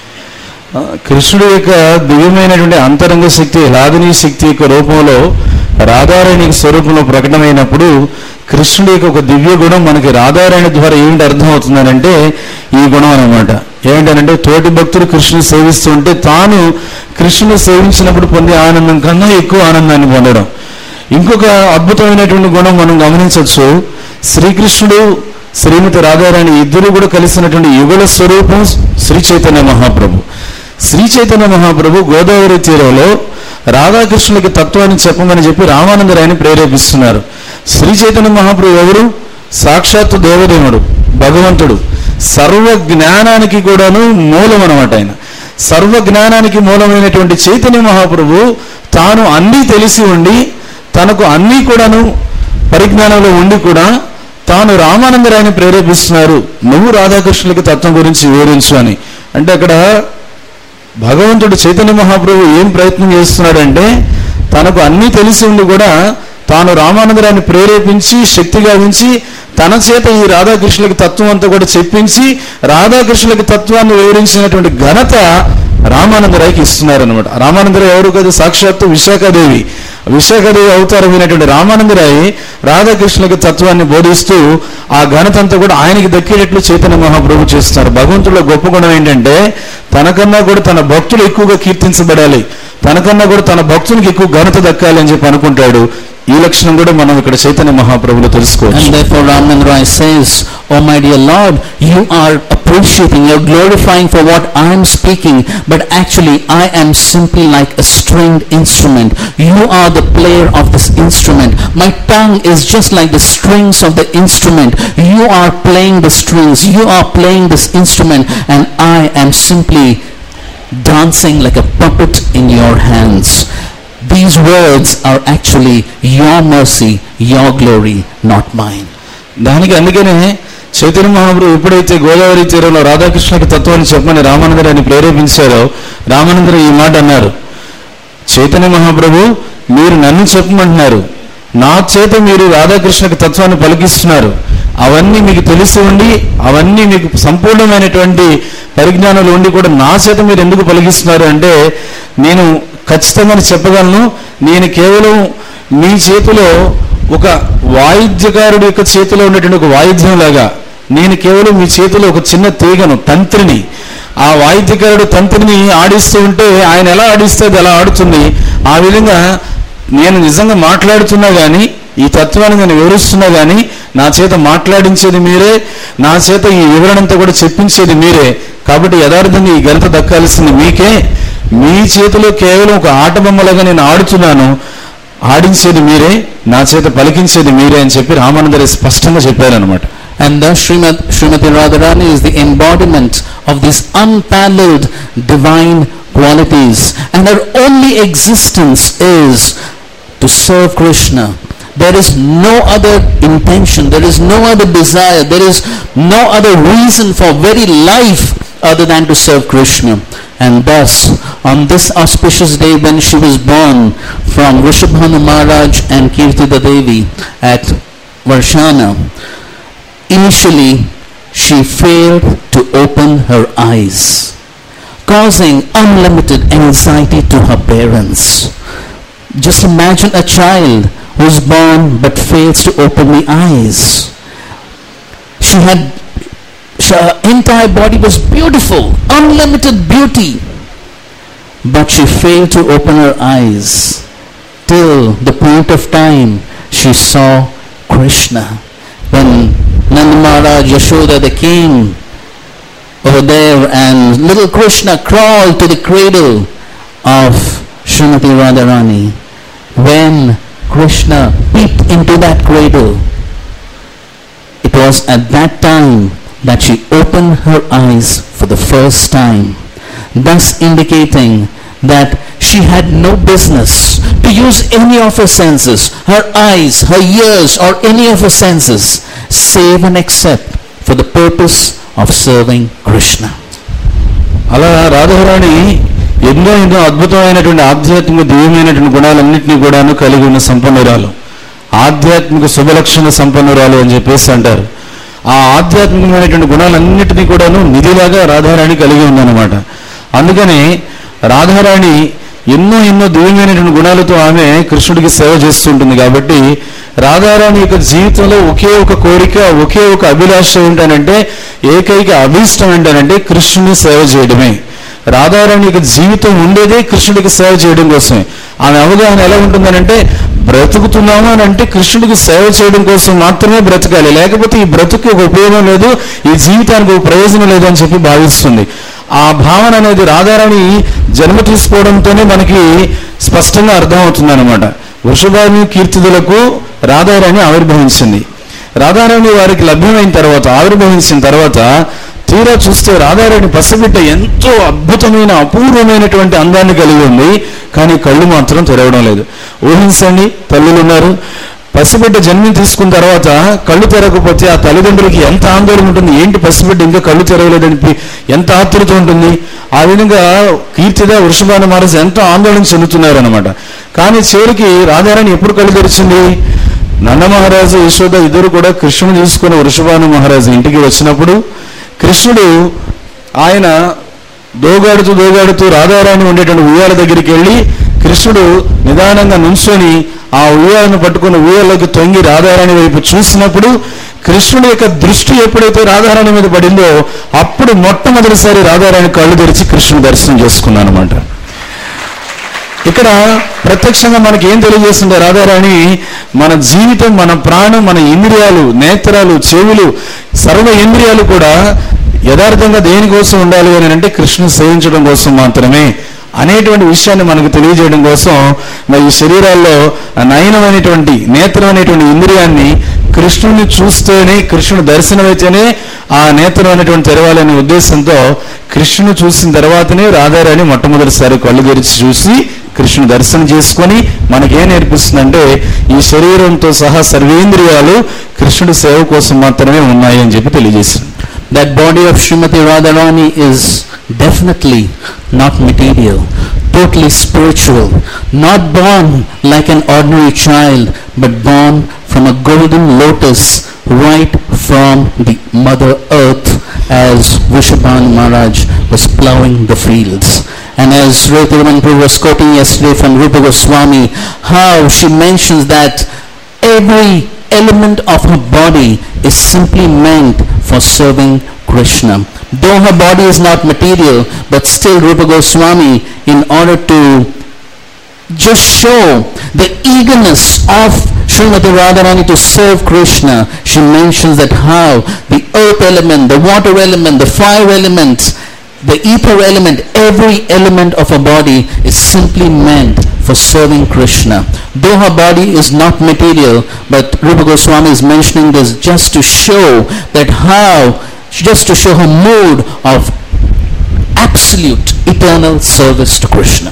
కృష్ణుడి యొక్క దివ్యమైనటువంటి అంతరంగ శక్తి, లాదినీ శక్తి యొక్క రూపంలో రాధారాణి స్వరూపంలో ప్రకటమైనప్పుడు కృష్ణుడి యొక్క ఒక దివ్య గుణం మనకి రాధారాణి ద్వారా ఏమిటి అర్థం అవుతుందనంటే ఈ గుణం అనమాట. ఏంటంటే తోటి భక్తుడు కృష్ణుని సేవిస్తుంటే తాను కృష్ణుని సేవించినప్పుడు పొందే ఆనందం కన్నా ఎక్కువ ఆనందాన్ని పొందడం. ఇంకొక అద్భుతమైనటువంటి గుణం మనం గమనించవచ్చు. శ్రీకృష్ణుడు శ్రీమతి రాధారాణి ఇద్దరు కూడా కలిసినటువంటి యుగళ స్వరూపం శ్రీ చైతన్య మహాప్రభు. శ్రీ చైతన్య మహాప్రభు గోదావరి తీరంలో రాధాకృష్ణులకి తత్వాన్ని చెప్పమని చెప్పి రామానందరాయని ప్రేరేపిస్తున్నారు. శ్రీ చైతన్య మహాప్రభు ఎవరు? సాక్షాత్తు దేవదేవుడు, భగవంతుడు, సర్వ జ్ఞానానికి కూడాను మూలం అనమాట. ఆయన సర్వ జ్ఞానానికి మూలమైనటువంటి చైతన్య మహాప్రభు తాను అన్నీ తెలిసి ఉండి తనకు అన్నీ కూడాను పరిజ్ఞానంలో ఉండి కూడా తాను రామానందరాయని ప్రేరేపిస్తున్నారు, నువ్వు రాధాకృష్ణులకి తత్వం గురించి వివరించు అని. అంటే అక్కడ భగవంతుడు చైతన్య మహాప్రభు ఏం ప్రయత్నం చేస్తున్నాడంటే, తనకు అన్నీ తెలిసి ఉండి కూడా తాను రామానందరాయని ప్రేరేపించి శక్తిగా ఉంచి తన చేత ఈ రాధాకృష్ణులకి తత్వం అంతా కూడా చెప్పించి రాధాకృష్ణులకి తత్వాన్ని వివరించినటువంటి ఘనత రామానందరాయకి ఇస్తున్నారనమాట. రామానందరాయ్ ఎవరు కదా? సాక్షాత్తు విశాఖాదేవి. విశాఖాదేవి అవతారమైనటువంటి రామానందరాయ్ రాధాకృష్ణులకి తత్వాన్ని బోధిస్తూ ఆ ఘనత అంతా కూడా ఆయనకి దక్కేటట్లు చైతన్య మహాప్రభు చేస్తున్నారు. భగవంతుడిలో గొప్ప గుణం ఏంటంటే తనకన్నా కూడా తన భక్తులు ఎక్కువగా కీర్తించబడాలి, తనకన్నా కూడా తన భక్తునికి ఎక్కువ ఘనత దక్కాలి అని చెప్పి అనుకుంటాడు. ఈ లక్షణం కూడా మనం ఇక్కడ చైతన్య మహాప్రభులో తెలుసుకోవచ్చు. And therefore Ramananda Roy says, "Oh my dear Lord, you are appreciating, you are glorifying for what I am speaking, but actually I am simply like a stringed instrument. You are the player of this instrument. My tongue is just like the strings of the instrument. You are playing the strings, you are playing this instrument, and I am simply dancing like a puppet in your hands. These words are actually your mercy, your glory, not mine." దానికి అందుకనే చైతన్య మహాప్రభు ఎప్పుడైతే గోదావరి తీరంలో రాధాకృష్ణకి తత్వాన్ని చెప్పమని రామానందరాన్ని ప్రేరేపించారో రామానందరు ఈ మాట అన్నారు, చైతన్య మహాప్రభు మీరు నన్ను చెప్పమంటున్నారు, నా చేత మీరు రాధాకృష్ణకి తత్వాన్ని పలికిస్తున్నారు, అవన్నీ మీకు తెలిసి ఉండి అవన్నీ మీకు సంపూర్ణమైనటువంటి పరిజ్ఞానాలు ఉండి కూడా నా చేత మీరు ఎందుకు పలికిస్తున్నారు అంటే నేను ఖచ్చితంగా చెప్పగలను, నేను కేవలం మీ చేతిలో ఒక వాయిద్యకారుడి యొక్క చేతిలో ఉండేటువంటి ఒక వాయిద్యం లాగా, నేను కేవలం మీ చేతిలో ఒక చిన్న తీగను, తంత్రిని. ఆ వాయిద్యకారుడు తంత్రిని ఆడిస్తూ ఉంటే ఆయన ఎలా ఆడిస్తే అది ఎలా ఆడుతుంది. ఆ విధంగా నేను నిజంగా మాట్లాడుతున్నా కానీ, ఈ తత్వాన్ని నేను వివరిస్తున్నా కానీ నా చేత మాట్లాడించేది మీరే, నా చేత ఈ వివరణంతా కూడా చెప్పించేది మీరే. కాబట్టి యథార్థంగా ఈ ఘనత దక్కాల్సింది మీకే. మీ చేతిలో కేవలం ఒక ఆట బొమ్మలాగా నేను ఆడుతున్నాను, ఆడించేది మీరే, నా చేత పలికించేది మీరే అని చెప్పి రామానందరి స్పష్టంగా చెప్పారనమాట. And thus Srimati, Srimati Radharani is the embodiment of these unparalleled divine qualities, and her only existence is to serve Krishna. There is no other intention, there is no other desire, there is no other reason for very life other than to serve Krishna. And thus, on this auspicious day when she was born from Rishabhanu Maharaj and Kirtida Devi at Varshana, initially she failed to open her eyes, causing unlimited anxiety to her parents. Just imagine a child who is born but fails to open the eyes. She had Her entire body was beautiful, unlimited beauty, but she failed to open her eyes till the point of time she saw Krishna. When Nanda Maharaj, Yashoda, they came over there and little Krishna crawled to the cradle of Srimati Radharani. When Krishna peeped into that cradle, it was at that time that she opened her eyes for the first time, thus indicating that she had no business to use any of her senses, her eyes, her ears, or any of her senses, save and except for the purpose of serving Krishna. అలా రాధారాణి ఎన్నో ఎన్నో అద్భుతమైనటువంటి ఆధ్యాత్మిక దివ్యమైనటువంటి గుణాలన్నింటినీ కూడాను కలిగి ఉన్న సంపన్నురాలు, ఆధ్యాత్మిక శుభలక్షణ సంపన్నురాలు అని చెప్పేసి అంటారు. ఆ ఆధ్యాత్మికమైనటువంటి గుణాలన్నింటినీ కూడాను నిధిలాగా రాధారాణి కలిగి ఉందన్నమాట. అందుకని రాధారాణి ఎన్నో ఎన్నో దివ్యమైనటువంటి గుణాలతో ఆమె కృష్ణుడికి సేవ చేస్తుంటుంది. కాబట్టి రాధారాణి యొక్క జీవితంలో ఒకే ఒక కోరిక, ఒకే ఒక అభిలాష ఏంటనంటే, ఏకైక అభీష్టం ఏంటనంటే కృష్ణుని సేవ చేయడమే. రాధారాణి యొక్క జీవితం ఉండేదే కృష్ణుడికి సేవ చేయడం కోసమే. ఆమె అవగాహన ఎలా ఉంటుందనంటే, బ్రతుకుతున్నాము అని అంటే కృష్ణుడికి సేవ చేయడం కోసం మాత్రమే బ్రతకాలి, లేకపోతే ఈ బ్రతుకు ఒక ఉపయోగం లేదు, ఈ జీవితానికి ఒక ప్రయోజనం లేదు అని చెప్పి భావిస్తుంది. ఆ భావన అనేది రాధారాణి జన్మ తీసుకోవడంతోనే మనకి స్పష్టంగా అర్థమవుతుంది అనమాట. వృషభాని కీర్తిదులకు రాధారాణి ఆవిర్భవించింది. రాధారాణి వారికి లభ్యమైన తర్వాత, ఆవిర్భవించిన తర్వాత తీరా చూస్తే రాధారాణి పసిబిడ్డ ఎంతో అద్భుతమైన అపూర్వమైనటువంటి అందాన్ని కలిగి ఉంది, కానీ కళ్ళు మాత్రం తెరవడం లేదు. ఊహించండి, తల్లులు ఉన్నారు, పసిబిడ్డ జన్మ తీసుకున్న తర్వాత కళ్ళు తెరవకపోతే ఆ తల్లిదండ్రులకి ఎంత ఆందోళన ఉంటుంది, ఏంటి పసిబిడ్డ ఇంకా కళ్ళు తెరవలేదని ఎంత ఆతృత ఉంటుంది. ఆ విధంగా కీర్తిద వృషభాను మహారాజు ఎంతో ఆందోళన చెందుతున్నారు అనమాట. కానీ చివరికి రాధారాణి ఎప్పుడు కళ్ళు తెరిచింది? నంద మహారాజు, యశోద ఇద్దరు కూడా కృష్ణుడు తీసుకున్న వృషభాను మహారాజు ఇంటికి వచ్చినప్పుడు కృష్ణుడు ఆయన దోగాడుతూ దోగాడుతూ రాధారాణి ఉండేటువంటి ఉయ్యాల దగ్గరికి వెళ్ళి కృష్ణుడు నిదానంగా నుంచొని ఆ ఉయ్యాలను పట్టుకున్న ఉయ్యాలలోకి తొంగి రాధారాణి వైపు చూసినప్పుడు కృష్ణుడి యొక్క దృష్టి ఎప్పుడైతే రాధారాణి మీద పడిందో అప్పుడు మొట్టమొదటిసారి రాధారాణి కళ్ళు తెరిచి కృష్ణుడు దర్శనం చేసుకున్నాను అనమాట. ఇక్కడ ప్రత్యక్షంగా మనకి ఏం తెలియజేస్తుందో రాధారాణి మన జీవితం, మన ప్రాణం, మన ఇంద్రియాలు, నేత్రాలు, చెవులు, సర్వ ఇంద్రియాలు కూడా యథార్థంగా దేనికోసం ఉండాలి అని అంటే కృష్ణుని సేవించడం కోసం మాత్రమే అనేటువంటి విషయాన్ని మనకు తెలియజేయడం కోసం మరి ఈ శరీరాల్లో నయనం అనేటువంటి నేత్రం అనేటువంటి ఇంద్రియాన్ని కృష్ణుని చూస్తేనే, కృష్ణుని దర్శనమైతేనే ఆ నేత్రం అనేటువంటి తెరవాలనే ఉద్దేశంతో కృష్ణుని చూసిన తర్వాతనే రాధారాణి మొట్టమొదటిసారి కళ్ళు తెరిచి చూసి కృష్ణుని దర్శనం చేసుకొని మనకేం నేర్పిస్తుందంటే ఈ శరీరంతో సహా సర్వేంద్రియాలు కృష్ణుడి సేవ కోసం మాత్రమే ఉన్నాయి అని చెప్పి తెలియజేసింది. That body of Srimati Radharani is definitely not material, totally spiritual, not born like an ordinary child, but born from a golden lotus right from the Mother Earth as Vrishabhanu Maharaj was plowing the fields. And as Rotiraman Prabhu was quoting yesterday from Rupa Goswami, how she mentions that every element of her body is simply meant for serving Krishna. Though her body is not material, but still Rupa Goswami, in order to just show the eagerness of Srimati Radharani to serve Krishna, she mentions that how the earth element, the water element, the fire element, the ether element, every element of her body is simply meant for serving Krishna. Though her body is not material, but Rupa Goswami is mentioning this just to show that how, just to show her mood of absolute eternal service to Krishna.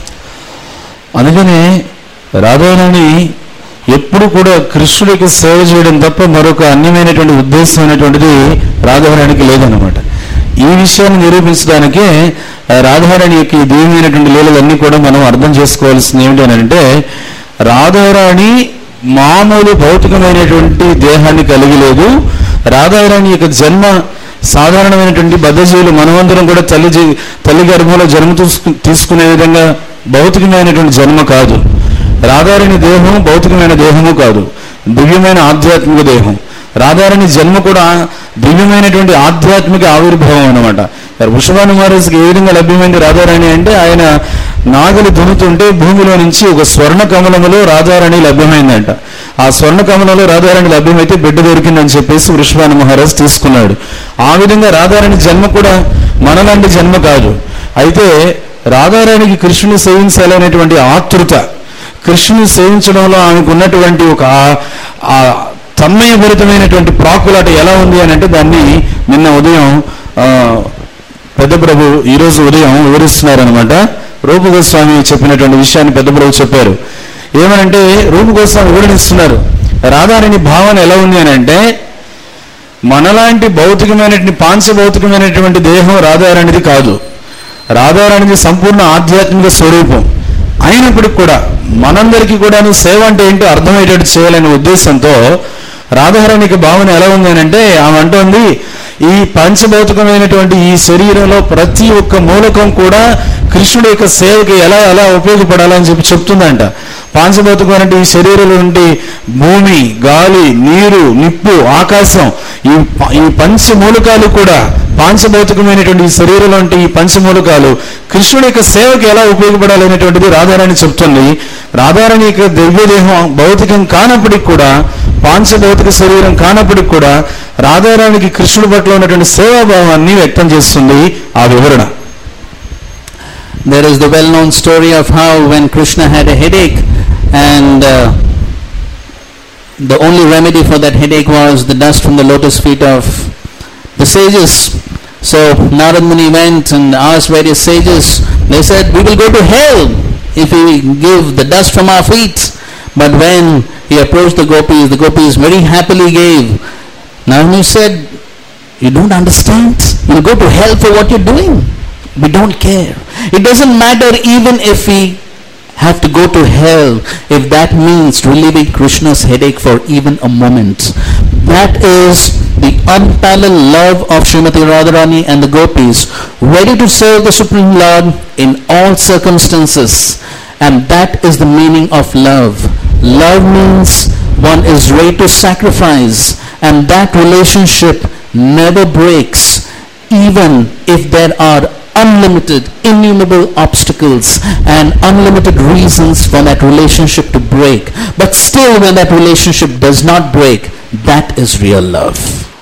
అందుకనే రాధారాణి ఎప్పుడు కూడా కృష్ణుడికి సేవ చేయడం తప్ప మరొక అన్యమైనటువంటి ఉద్దేశం అనేటువంటిది రాధారాణికి లేదన్నమాట. ఈ విషయాన్ని నిరూపించడానికే రాధారాణి యొక్క ఈ దివ్యమైనటువంటి లీలలన్నీ కూడా మనం అర్థం చేసుకోవాల్సింది ఏమిటి అని అంటే, రాధారాణి మామూలు భౌతికమైనటువంటి దేహాన్ని కలిగి లేదు. రాధారాణి యొక్క జన్మ సాధారణమైనటువంటి బద్ధజీవులు మనమందరం కూడా తల్లి తల్లి గర్భంలో జన్మ తీసుకునే విధంగా భౌతికమైనటువంటి జన్మ కాదు. రాధారాణి దేహం భౌతికమైన దేహము కాదు, దివ్యమైన ఆధ్యాత్మిక దేహం. రాధారాణి జన్మ కూడా దివ్యమైనటువంటి ఆధ్యాత్మిక ఆవిర్భావం అన్నమాట. వృషభాను మహారాజుకి ఏ విధంగా లభ్యమైంది రాధారాణి అంటే, ఆయన నాగలి దున్నుతుంటే భూమిలో నుంచి ఒక స్వర్ణ కమలములో రాధారాణి లభ్యమైందంట. ఆ స్వర్ణ కమలంలో రాధారాణి లభ్యమైతే బిడ్డ దొరికిందని చెప్పేసి వృషభాను మహారాజు తీసుకున్నాడు. ఆ విధంగా రాధారాణి జన్మ కూడా మనలాంటి జన్మ కాదు. అయితే రాధారాణికి కృష్ణుని సేవించాలనేటువంటి ఆతృత, కృష్ణుని సేవించడంలో ఆమెకు ఉన్నటువంటి ఒక తన్మయభరితమైనటువంటి ప్రాకులాట ఎలా ఉంది అని అంటే, దాన్ని నిన్న ఉదయం పెద్ద ప్రభు ఈరోజు ఉదయం వివరిస్తున్నారనమాట. రూప గోస్వామి చెప్పినటువంటి విషయాన్ని పెద్ద ప్రభు చెప్పారు. ఏమనంటే, రూప గోస్వామి వివరణిస్తున్నారు రాధారాణి భావన ఎలా ఉంది అని అంటే, మనలాంటి భౌతికమైనటువంటి పాంచభౌతికమైనటువంటి దేహం రాధారాణిది కాదు. రాధారాణిది సంపూర్ణ ఆధ్యాత్మిక స్వరూపం అయినప్పటికి కూడా మనందరికీ కూడాను సేవ అంటే ఏంటో అర్థమయ్యేటట్టు చేయాలనే ఉద్దేశంతో రాధారాణికి భావన ఎలా ఉంది అని అంటే, ఆమె అంటోంది, ఈ పంచభౌతికమైనటువంటి ఈ శరీరంలో ప్రతి ఒక్క మూలకం కూడా కృష్ణుడి యొక్క సేవకి ఎలా ఎలా ఉపయోగపడాలని చెప్పి చెప్తుందంట. పాంచభౌతికమైన ఈ శరీరంలో నుండి భూమి, గాలి, నీరు, నిప్పు, ఆకాశం, ఈ ఈ పంచమూలకాలు కూడా పాంచభౌతికమైనటువంటి ఈ శరీరంలో ఉంటే ఈ పంచమూలకాలు కృష్ణుడి యొక్క సేవకి ఎలా ఉపయోగపడాలనేటువంటిది రాధారాణి చెప్తుంది. రాధారాణి యొక్క దివ్యదేహం భౌతికం కానప్పటికి కూడా, పాంచభౌతిక శరీరం కానప్పటికి కూడా రాధారాణికి కృష్ణుడి పట్ల ఉన్నటువంటి సేవాభావాన్ని వ్యక్తం చేస్తుంది ఆ వివరణ. There is the well-known story of how when Krishna had a headache and uh, the only remedy for that headache was the dust from the lotus feet of the sages. So Narad Muni went and asked various sages. They said, we will go to hell if we give the dust from our feet. But when he approached the gopis, the gopis very happily gave. Narad Muni said, you don't understand? You'll go to hell for what you're doing. We don't care. It doesn't matter even if we have to go to hell, if that means relieving Krishna's headache for even a moment. That is the unparalleled love of Srimati Radharani and the gopis, ready to serve the Supreme Lord in all circumstances. And that is the meaning of love. Love means one is ready to sacrifice, and that relationship never breaks, even if there are unlimited, innumerable obstacles and unlimited reasons for that relationship to break. But still, when that relationship does not break, that is real love.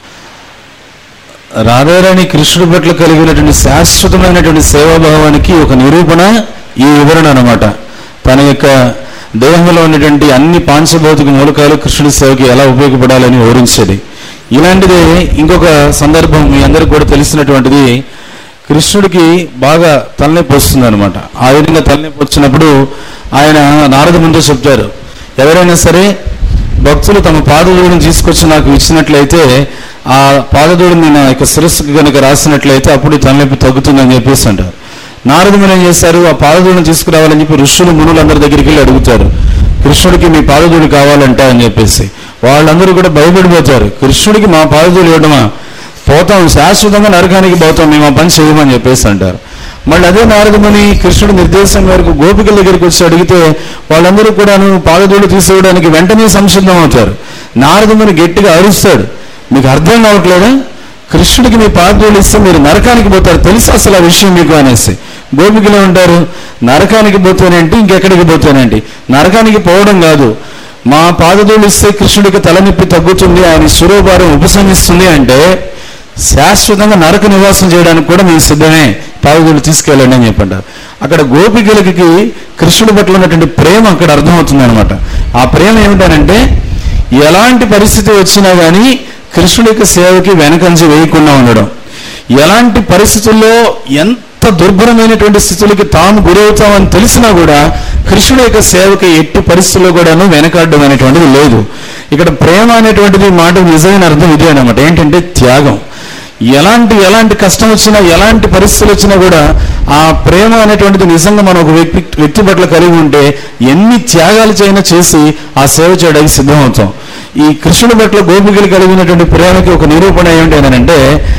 Radharani కృష్ణుడి పట్ల కలిగినటువంటి శాశ్వతమైనటువంటి సేవాభావానికి ఒక నిరూపణ ఈ వివరణ అన్నమాట. తన యొక్క దేహంలో ఉన్నటువంటి అన్ని పాంచభౌతిక మూలకాలు కృష్ణుడి సేవకి ఎలా ఉపయోగపడాలని వివరించేది. ఇలాంటిదే ఇంకొక సందర్భం మీ అందరికి కూడా తెలిసినటువంటిది. కృష్ణుడికి బాగా తలనొప్పి వస్తుంది అనమాట. ఆ విధంగా తలనొప్పి వచ్చినప్పుడు ఆయన నారద ముందు చెప్తారు, ఎవరైనా సరే భక్తులు తమ పాదధూళిని తీసుకొచ్చి నాకు ఇచ్చినట్లయితే ఆ పాదధూళిని నా యొక్క శిరస్సుకి కనుక రాసినట్లయితే అప్పుడు తలనొప్పి తగ్గుతుందని చెప్పేసి అంటారు. నారదుడు ఏం చేశారు, ఆ పాదధూళిని తీసుకురావాలని చెప్పి ఋషులు మునులందరి దగ్గరికి వెళ్ళి అడుగుతారు, కృష్ణుడికి మీ పాదధూళి కావాలంట అని చెప్పేసి. వాళ్ళందరూ కూడా భయపడిపోతారు, కృష్ణుడికి మా పాదధూళి ఇవ్వడమా, పోతాం శాశ్వతంగా నరకానికి పోతాం, మేము ఆ పని చేయమని చెప్పేసి అంటారు. మళ్ళీ అదే నారదముని కృష్ణుడి నిర్దేశం మేరకు గోపికల దగ్గరికి వచ్చి అడిగితే వాళ్ళందరూ కూడా పాదధూళి తీసుకోవడానికి వెంటనే సంసిద్ధం అవుతారు. నారదముని గట్టిగా అరుస్తాడు, మీకు అర్థం కావట్లేదా, కృష్ణుడికి మీ పాదధూళి ఇస్తే మీరు నరకానికి పోతారు, తెలుసు అసలు ఆ విషయం మీకు అనేసి. గోపికలు ఉంటారు, నరకానికి పోతేనేంటి ఇంకెక్కడికి పోతేనేంటి, నరకానికి పోవడం కాదు, మా పాదధూళి ఇస్తే కృష్ణుడికి తలనొప్పి తగ్గుతుంది, ఆయన శిరోభారం ఉపశమిస్తుంది అంటే శాశ్వతంగా నరక నివాసం చేయడానికి కూడా మేము సిద్ధమే, పాదధూళి తీసుకెళ్ళండి అని చెప్పంటారు. అక్కడ గోపికలకి కృష్ణుడి పట్ల ఉన్నటువంటి ప్రేమ అక్కడ అర్థమవుతుంది అనమాట. ఆ ప్రేమ ఏమిటనంటే ఎలాంటి పరిస్థితి వచ్చినా కానీ కృష్ణుడి యొక్క సేవకి వెనకంజి వేయకుండా ఉండడం, ఎలాంటి పరిస్థితుల్లో ఎంత దుర్భరమైనటువంటి స్థితులకి తాము గురవుతామని తెలిసినా కూడా కృష్ణుడి యొక్క సేవకి ఎట్టి పరిస్థితుల్లో కూడాను వెనకాడడం అనేటువంటిది లేదు. ఇక్కడ ప్రేమ అనేటువంటిది మాట నిజమైన అర్థం ఇదే అనమాట. ఏంటంటే త్యాగం. ఎలాంటి ఎలాంటి కష్టం వచ్చినా ఎలాంటి పరిస్థితులు వచ్చినా కూడా ఆ ప్రేమ అనేటువంటిది నిజంగా మనం ఒక వ్యక్తి వ్యక్తి పట్ల కలిగి ఉంటే ఎన్ని త్యాగాలు చేయనా చేసి ఆ సేవ చేయడానికి సిద్ధమవుతాం. ఈ కృష్ణుడి పట్ల గోపికలు కలిగినటువంటి ప్రేమకి ఒక నిరూపణ ఏమిటి అంటే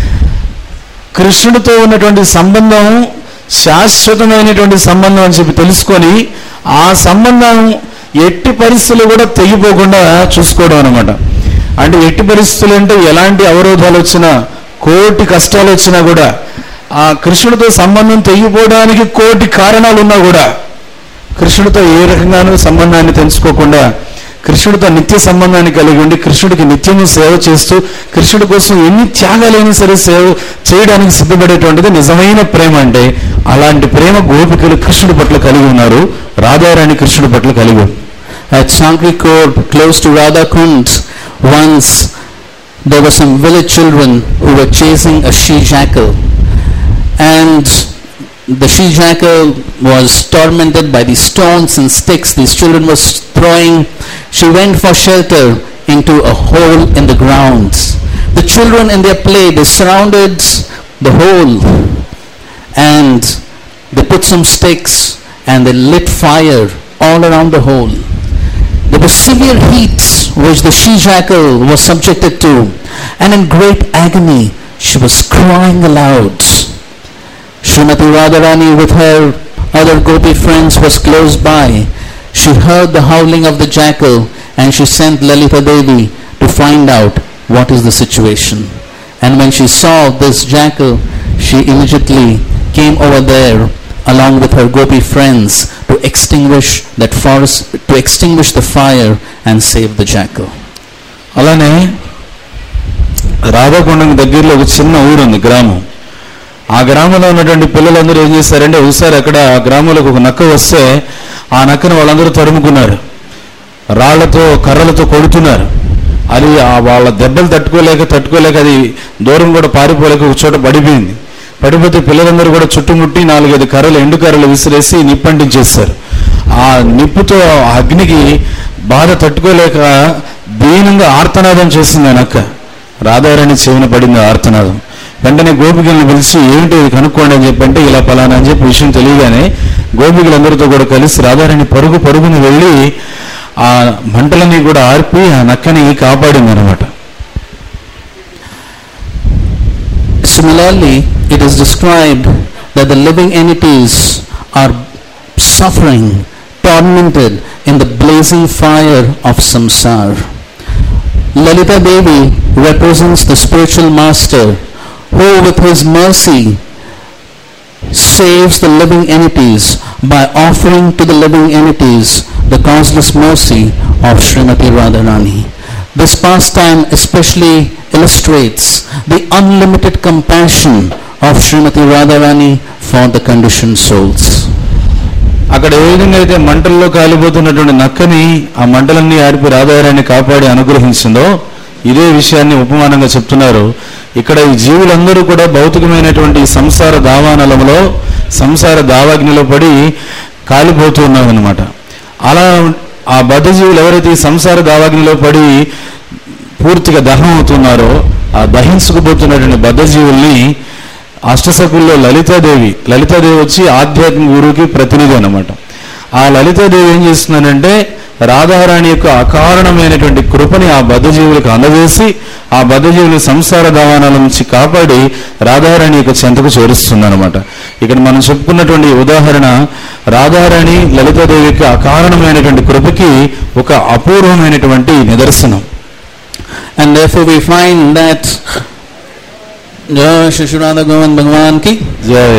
కృష్ణుడితో ఉన్నటువంటి సంబంధం శాశ్వతమైనటువంటి సంబంధం అని చెప్పి తెలుసుకొని ఆ సంబంధం ఎట్టి పరిస్థితులు కూడా తెగిపోకుండా చూసుకోవడం అనమాట. అంటే ఎట్టి పరిస్థితులు అంటే ఎలాంటి అవరోధాలు వచ్చినా కోటి కష్టాలు వచ్చినా కూడా ఆ కృష్ణుడితో సంబంధం తెగిపోవడానికి కోటి కారణాలు ఉన్నా కూడా కృష్ణుడితో ఏ రకంగానూ సంబంధాన్ని తెంచుకోకుండా కృష్ణుడితో నిత్య సంబంధాన్ని కలిగి ఉండి కృష్ణుడికి నిత్యము సేవ చేస్తూ కృష్ణుడి కోసం ఎన్ని త్యాగాలైనా సరే సేవ చేయడానికి సిద్ధపడేటువంటిది నిజమైన ప్రేమ. అంటే అలాంటి ప్రేమ గోపికలు కృష్ణుడి పట్ల కలిగి ఉన్నారు, రాధారాణి కృష్ణుడి పట్ల కలిగి ఉన్నారు. At Sankrikod, close to Radha Kund, once there were some village children who were chasing a she-jackal, and the she-jackal was tormented by the stones and sticks these children were throwing. She went for shelter into a hole in the ground. The children in their play, they surrounded the hole and they put some sticks and they lit fire all around the hole. There were severe heats which the she-jackal was subjected to, and in great agony she was crying aloud. Srimati Radharani with her other gopi friends was close by. She heard the howling of the jackal and she sent Lalita Devi to find out what is the situation. And when she saw this jackal, she immediately came over there along with her gopi friends to extinguish that forest, to extinguish the fire and save the jackal. అలానే రాధాకొండం దగ్గరలో ఒక చిన్న ఊరు ఉంది, గ్రామం. ఆ గ్రామంలో ఉన్నటువంటి పిల్లలందరూ ఏం చేశారంటే ఒకసారి అక్కడ ఆ గ్రామంలోకి ఒక నక్క వస్తే ఆ నక్కను వాళ్ళందరూ తరుముకున్నారు, రాళ్లతో కర్రలతో కొడుతున్నారు. అది వాళ్ళ దెబ్బలు తట్టుకోలేక తట్టుకోలేక అది దూరం కూడా పారిపోలేక ఒక చోట పడిపోయింది. పడిపోతే పిల్లలందరూ కూడా చుట్టుముట్టి నాలుగైదు కర్రలు ఎండు కర్రలు విసిరేసి నిప్పంటించేస్తారు. ఆ నిప్పుతో అగ్నికి బాధ తట్టుకోలేక దీనంగా ఆర్తనాదం చేసింది ఆ నక్క. రాధారాణి చెవిన పడింది ఆర్తనాదం. వెంటనే గోపికలను పిలిచి ఏమిటి ఇది కనుక్కోండి అని చెప్పంటే ఇలా పలానా అని చెప్పి విషయం తెలియగానే గోపికలందరితో కూడా కలిసి రాధారాణి పరుగు పరుగుని వెళ్ళి ఆ మంటలని కూడా ఆర్పి ఆ నక్కని కాపాడింది అనమాట. Similarly, it is described that the living entities are suffering, tormented in the blazing fire of samsara. Lalita Devi represents the spiritual master who with his mercy saves the living entities by offering to the living entities the causeless mercy of Srimati Radharani. This pastime especially illustrates the unlimited compassion of Srimati Radharani for the conditioned souls. అక్కడ ఏ విధంగా అయితే మంటల్లో కాలిపోతున్నటువంటి నక్కని ఆ మంటలన్నీ ఆడిపి రాధారాన్ని కాపాడి అనుగ్రహించిందో ఇదే విషయాన్ని ఉపమానంగా చెప్తున్నారు. ఇక్కడ ఈ జీవులందరూ కూడా భౌతికమైనటువంటి సంసార దావానలంలో సంసార దావాగ్నిలో పడి కాలిపోతూ ఉన్నామన్నమాట. అలా ఆ బద్ధజీవులు ఎవరైతే ఈ సంసార దావాగ్నిలో పడి పూర్తిగా దహనం అవుతున్నారో ఆ దహించుకుపోతున్నటువంటి బద్ధజీవుల్ని అష్టసకుల్లో లలితాదేవి లలితాదేవి వచ్చి ఆధ్యాత్మిక గురువుకి ప్రతినిధి అన్నమాట. ఆ లలితాదేవి ఏం చేస్తున్నానంటే రాధారాణి యొక్క అకారణమైనటువంటి కృపని ఆ బద్ధజీవులకు అందజేసి ఆ బద్ధజీవులు సంసార దావానాల నుంచి కాపాడి రాధారాణి యొక్క చెంతకు చేరుస్తుంది అనమాట. ఇక్కడ మనం చెప్పుకున్నటువంటి ఉదాహరణ రాధారాణి లలితాదేవి యొక్క అకారణమైనటువంటి కృపకి ఒక అపూర్వమైనటువంటి నిదర్శనం. And therefore we find that Jai Shri Radha Govind Bhagwan ki Jai.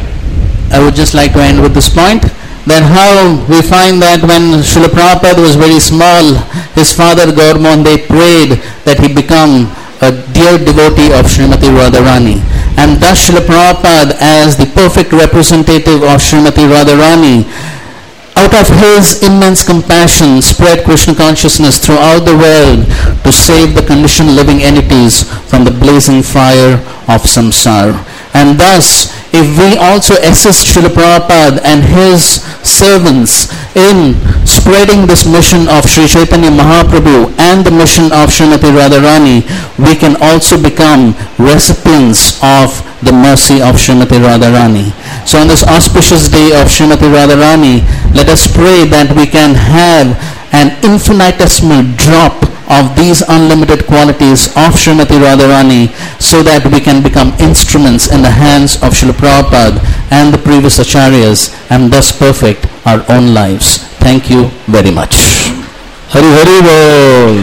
I would just like to end with this point, that how we find that when Srila Prabhupada was very small, his father Gauramohan, they prayed that he become a dear devotee of Srimati Radharani, and thus Srila Prabhupada, as the perfect representative of Srimati Radharani, out of his immense compassion spread Krishna consciousness throughout the world to save the conditioned living entities from the blazing fire of samsara. And thus, if we also assist Srila Prabhupada and his servants in spreading this mission of Sri Chaitanya Mahaprabhu and the mission of Srimati Radharani, we can also become recipients of the mercy of Srimati Radharani. So on this auspicious day of Srimati Radharani, let us pray that we can have an infinitesimal drop of these unlimited qualities of Srimati Radharani, so that we can become instruments in the hands of Srila Prabhupada and the previous acharyas, and thus perfect our own lives. Thank you very much. Hari Hari బోల్.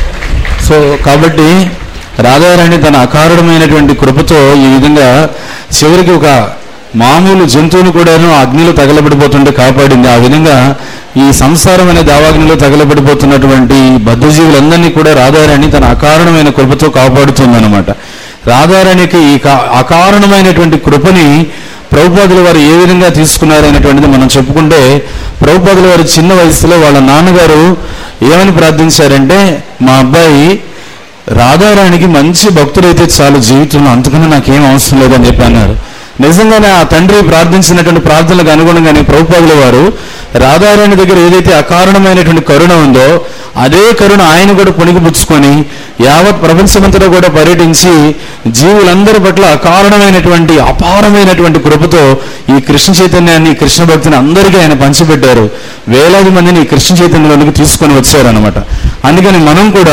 So కాబట్టి రాధారాణి తన అకారణమైనటువంటి కృపతో ఈ విధంగా చివరికి ఒక మామూలు జంతువును కూడాను అగ్నిలో తగలబడిపోతుంటే కాపాడింది. ఆ విధంగా ఈ సంసారం అనే దావాగ్నిలో తగలబడిపోతున్నటువంటి బద్ధజీవులందరినీ కూడా రాధారాణి తన అకారణమైన కృపతో కాపాడుతుందన్నమాట. రాధారాణికి ఈ అకారణమైనటువంటి కృపని ప్రభుపాదుల వారు ఏ విధంగా తీసుకున్నారనేటువంటిది మనం చెప్పుకుంటే, ప్రభుపాదుల వారు చిన్న వయసులో వాళ్ళ నాన్నగారు ఏమని ప్రార్థించారంటే, మా అబ్బాయి రాధారాణికి మంచి భక్తుడైతే చాలు జీవితంలో, అంతకన్నా నాకేం అవసరం లేదని చెప్పి అన్నారు. నిజంగానే ఆ తండ్రి ప్రార్థించినటువంటి ప్రార్థనలకు అనుగుణంగానే ప్రభుపాదుల వారు రాధారాణి దగ్గర ఏదైతే అకారణమైనటువంటి కరుణ ఉందో అదే కరుణ ఆయన కూడా పుణికిపుచ్చుకొని యావత్ ప్రపంచమంతలో కూడా పర్యటించి జీవులందరి పట్ల అకారణమైనటువంటి అపారమైనటువంటి కృపతో ఈ కృష్ణ చైతన్యాన్ని, కృష్ణ భక్తిని అందరికీ ఆయన పంచిపెట్టారు. వేలాది మందిని కృష్ణ చైతన్యంలోనికి తీసుకొని వచ్చారనమాట. అందుకని మనం కూడా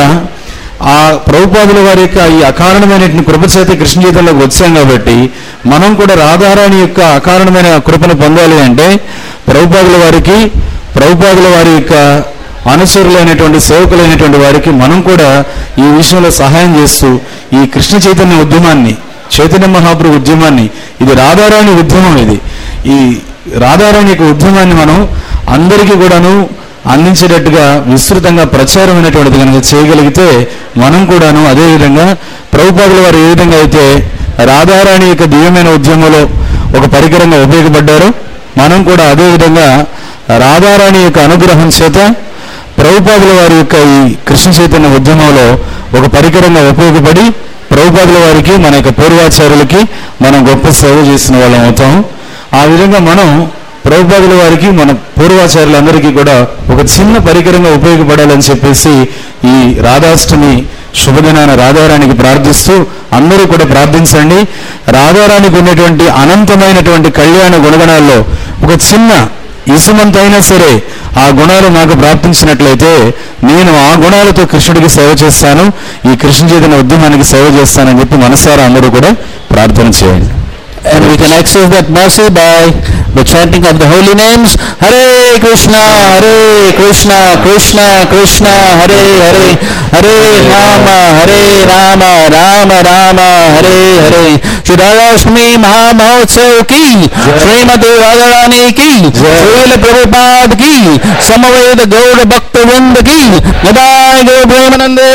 ఆ ప్రభుపాదుల వారి యొక్క ఈ అకారణమైనటువంటి కృప చేత కృష్ణ చైతన్యంలోకి వచ్చాం కాబట్టి మనం కూడా రాధారాణి యొక్క అకారణమైన కృపను పొందాలి అంటే ప్రభుపాదుల వారికి, ప్రభుపాదుల వారి యొక్క అనుచరులైనటువంటి సేవకులైనటువంటి వారికి మనం కూడా ఈ విషయంలో సహాయం చేస్తూ ఈ కృష్ణ చైతన్య ఉద్యమాన్ని, చైతన్య మహాప్రభు ఉద్యమాన్ని, ఇది రాధారాణి ఉద్యమం, ఇది ఈ రాధారాణి యొక్క ఉద్యమాన్ని మనం అందరికీ కూడాను అందించేటట్టుగా విస్తృతంగా ప్రచారమైనటువంటిది కనుక చేయగలిగితే మనం కూడాను అదేవిధంగా ప్రభుపాదుల వారు ఏ విధంగా అయితే రాధారాణి యొక్క దివ్యమైన ఉద్యమంలో ఒక పరికరంగా ఉపయోగపడ్డారో మనం కూడా అదేవిధంగా రాధారాణి యొక్క అనుగ్రహం చేత ప్రభుపాదుల వారి యొక్క ఈ కృష్ణ చైతన్య ఉద్యమంలో ఒక పరికరంగా ఉపయోగపడి ప్రభుపాదుల వారికి, మన యొక్క పూర్వాచార్యులకి మనం గొప్ప సేవ చేసిన వాళ్ళం అవుతాం. ఆ విధంగా మనం ప్రభుపాదుల వారికి, మన పూర్వాచార్యులందరికీ కూడా ఒక చిన్న పరికరంగా ఉపయోగపడాలని చెప్పేసి ఈ రాధాష్టమి శుభదినాన రాధారాణికి ప్రార్థిస్తూ అందరూ కూడా ప్రార్థించండి. రాధారాణికి ఉన్నటువంటి అనంతమైనటువంటి కళ్యాణ గుణగణాల్లో ఒక చిన్న ఇసుమంతైనా సరే ఆ గుణాలు నాకు ప్రాప్తించినట్లయితే నేను ఆ గుణాలతో కృష్ణుడికి సేవ చేస్తాను, ఈ కృష్ణ చైతన్య ఉద్యమానికి సేవ చేస్తానని చెప్పి మనసారా అందరూ కూడా ప్రార్థన చేయండి. And we can access that mercy by the chanting of the holy names. Hare Krishna, Hare Krishna, Krishna Krishna, Hare Hare, Hare Rama, Hare Rama, Rama Rama, Hare Hare. Shri Radhashtami महामहोत्सव की, श्रीमती राधा रानी की, श्रील प्रभुपाद की, समवेत गौड़ भक्त वृंद की, जय गौ प्रेमानंदे।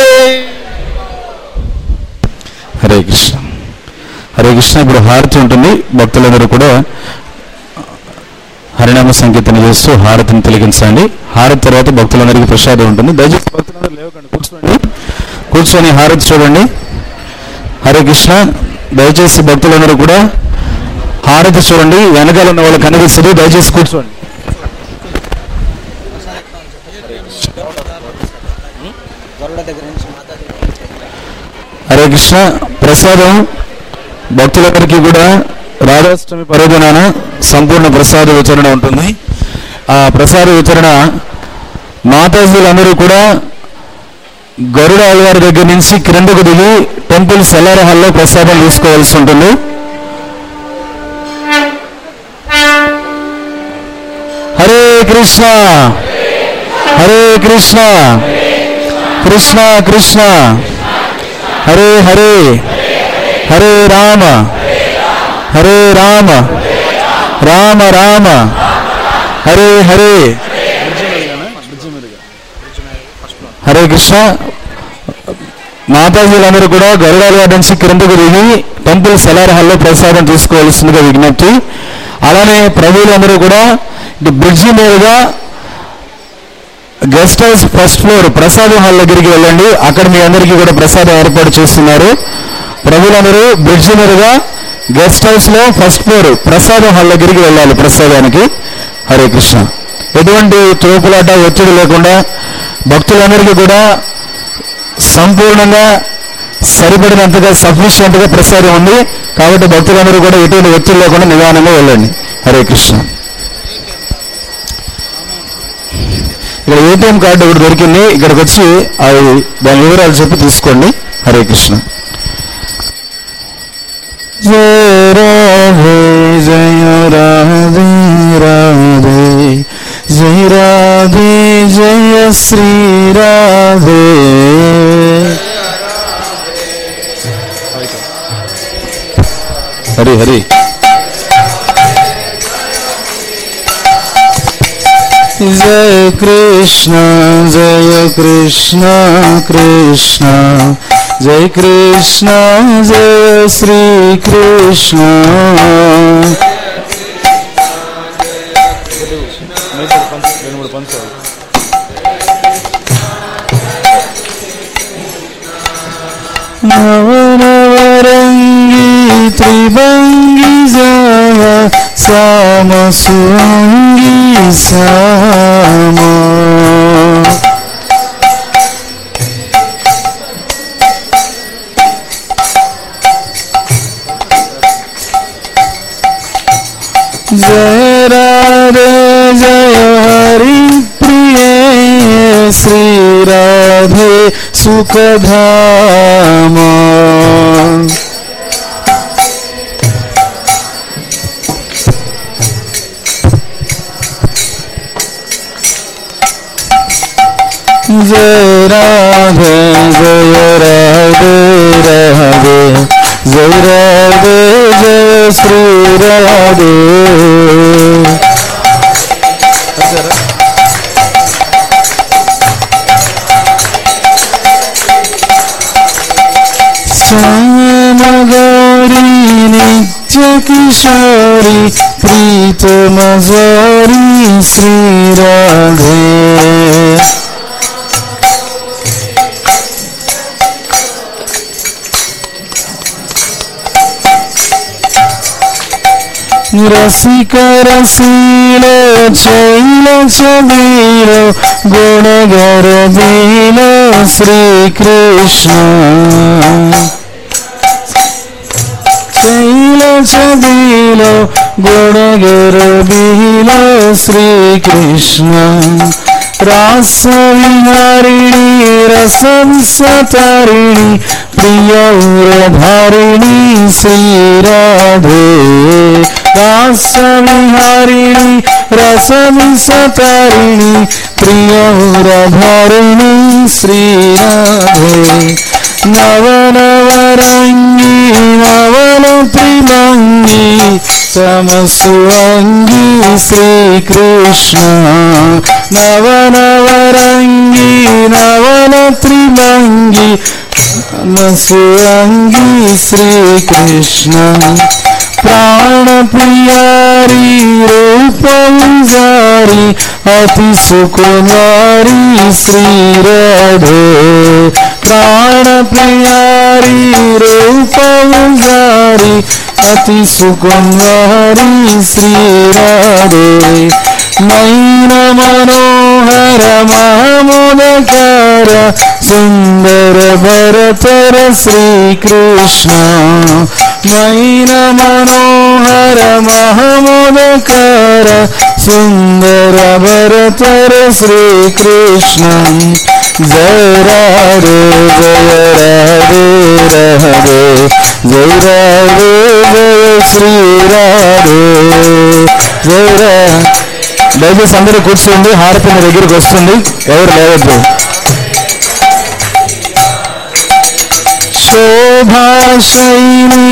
హరే కృష్ణ హరే కృష్ణ. ఇప్పుడు హారతి ఉంటుంది. భక్తులందరూ కూడా హరినామ సంకీర్తన చేస్తూ హారతిని తిలకించండి. హారతి తర్వాత భక్తులందరికీ ప్రసాదం ఉంటుంది. దయచేసి భక్తులందరూ లేవకండి, కూర్చోండి. కూర్చొని హారతి చూడండి. హరే కృష్ణ. దయచేసి భక్తులందరూ కూడా హారతి చూడండి. వెనకాల ఉన్న వాళ్ళు కనిపిస్తుంది. దయచేసి కూర్చోండి. హరే కృష్ణ. ప్రసాదం భక్తులందరికీ కూడా రాధాష్టమి పర్వదినాన సంపూర్ణ ప్రసాద వితరణ ఉంటుంది. ఆ ప్రసాద వితరణ మాతాజీలందరూ కూడా గరుడ ఆళ్వారి దగ్గర నుంచి క్రిందకు దిగి టెంపుల్ సెల్లార హాల్లో ప్రసాదం తీసుకోవాల్సి ఉంటుంది. హరే కృష్ణ హరే కృష్ణ కృష్ణ కృష్ణ హరే హరే హరే రామ హరే రామ రామ రామ హరే హరే. హరే కృష్ణ. మాతాజీలందరూ కూడా గరుడాల నుంచి క్రిందకు దిగి టెంపుల్ సెలార్ హాల్లో ప్రసాదం తీసుకోవాల్సిందిగా విజ్ఞప్తి. అలానే ప్రభువులందరూ కూడా బ్రిడ్జి మీదుగా గెస్ట్ హౌస్ ఫస్ట్ ఫ్లోర్ ప్రసాదం హాల్ దగ్గరికి వెళ్ళండి. అక్కడ మీ అందరికీ కూడా ప్రసాదం ఏర్పాటు చేస్తున్నారు. ప్రభువులందరూ బ్రిడ్జి మీదుగా గెస్ట్ హౌస్ లో ఫస్ట్ ఫ్లోర్ ప్రసాదం హాల్ దగ్గరికి వెళ్ళాలి ప్రసాదానికి. హరే కృష్ణ. ఎటువంటి తోపులాట ఒత్తిడి లేకుండా భక్తులందరికీ కూడా సంపూర్ణంగా సరిపడినంతగా సఫిషియెంట్ గా ప్రసాదం ఉంది. కాబట్టి భక్తులందరూ కూడా ఎటువంటి ఒత్తిడి లేకుండా నిదానంగా వెళ్ళండి. హరే కృష్ణ. ఇక్కడ ఏటీఎం కార్డు ఒకటి దొరికింది. ఇక్కడికి వచ్చి అవి దాని వివరాలు చెప్పి తీసుకోండి. హరే కృష్ణ. జయ రాధే జయ రాధే రాధే జయ రాధే జయ శ్రీ రాధే. హరి హరి. జయ కృష్ణ జయ కృష్ణ కృష్ణ జయ కృష్ణ జయ శ్రీ కృష్ణ. నవనవరంగి త్రిభంగి జయ శ్యామ సుంగి శ్యామ. జయ రాధే జయ హరి ప్రియ శ్రీ రాధే సుఖధామ. జయ రాధే జయ రాధే రాధే జయ రాధే జయ శ్రీ రాధే. శ్యామ గౌరీ నిత్య కిశోరి ప్రీతమ జోరి శ్రీ రాధే. రసిక రసీలో చైల చబీలో గుణగర బీలో శ్రీకృష్ణ. చైల చబీలో గుణగర బీలో శ్రీకృష్ణ. రాస విహారిణి రసంసతరిణి ప్రియౌరధారిణి శ్రీ రాధే. రాస విహారిణి రసంసతరిణి ప్రియౌరధారిణి శ్రీ రాధే. నవనవరంగి నవన त्रिमंगी तमसु अंगी श्री कृष्ण नवन नवरंगी नवन त्रिमंगी तमसु अंगी श्री कृष्ण प्राण प्रियारी रूप विजारी अति सुकुमारी श्री राधे प्राण प्रियारी रूप विजारी अति सुकुमारी श्री राधे नयन मनोहर मामुदकर सुंदर भरतर श्री कृष्ण नयन मनोहर महमुदकर सुंदर भरतर श्री कृष्ण जय राधे जय राधे राधे जय राधे जय श्री राधे जय राधे దయచేసి అందరూ కూర్చోండి హారతి మీ దగ్గరికి వస్తుంది ఎవరు లేవద్దు శోభాశైని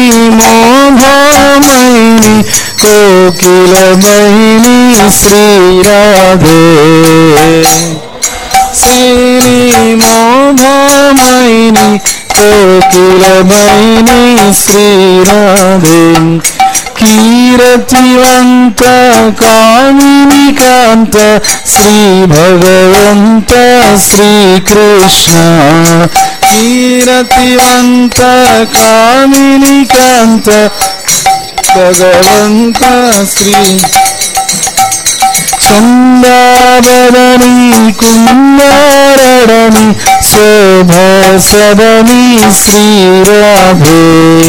మోహమైని కోకిలమైని శ్రీ రాధే శ్రీ మోహమైని కోకిలమైని శ్రీ రాధే कीरतिवंत कामिनी कांत श्री भगवंत श्री कृष्ण कीरतिवंत कामिनी कांत भगवंत श्री चंदावदनी कुमारणी शोभा सदनी श्री राधे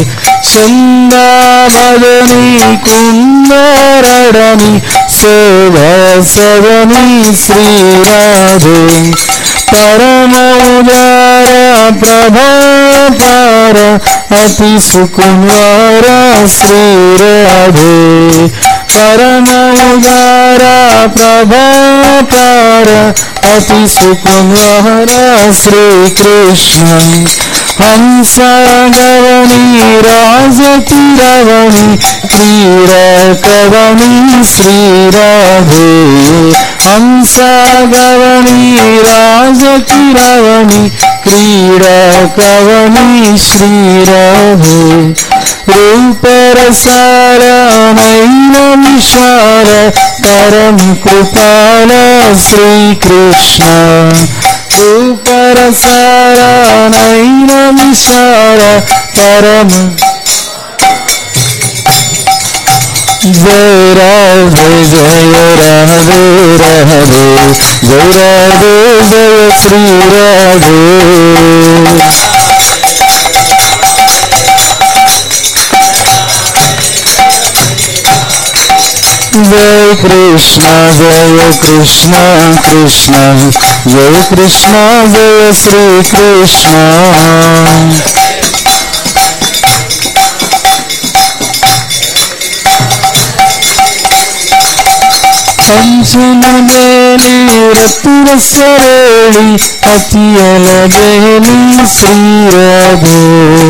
चंदावदनी कुमारणी शोभा सदनी श्री राधे परम उदारा प्रभापार अति सुकुमार श्री राधे परम उदारा प्रभापार अति सुकुमार श्री कृष्ण हंसागवनी राजतिरवनी क्रीड़ा कवनी श्री राधे हंसागवनी राजतिरवनी क्रीड़ा कवनी श्री राधे रूप रसार नैन विशाल परम कृपाल श्री कृष्ण रूप रसार नैन विशाल परम जय राधे जय राधे राधे जय राधे जय श्री राधे जय कृष्ण जय कृष्ण कृष्ण जय कृष्ण जय श्री कृष्ण कंचन बेली रत्न सरेली अति अलगेली श्री राधे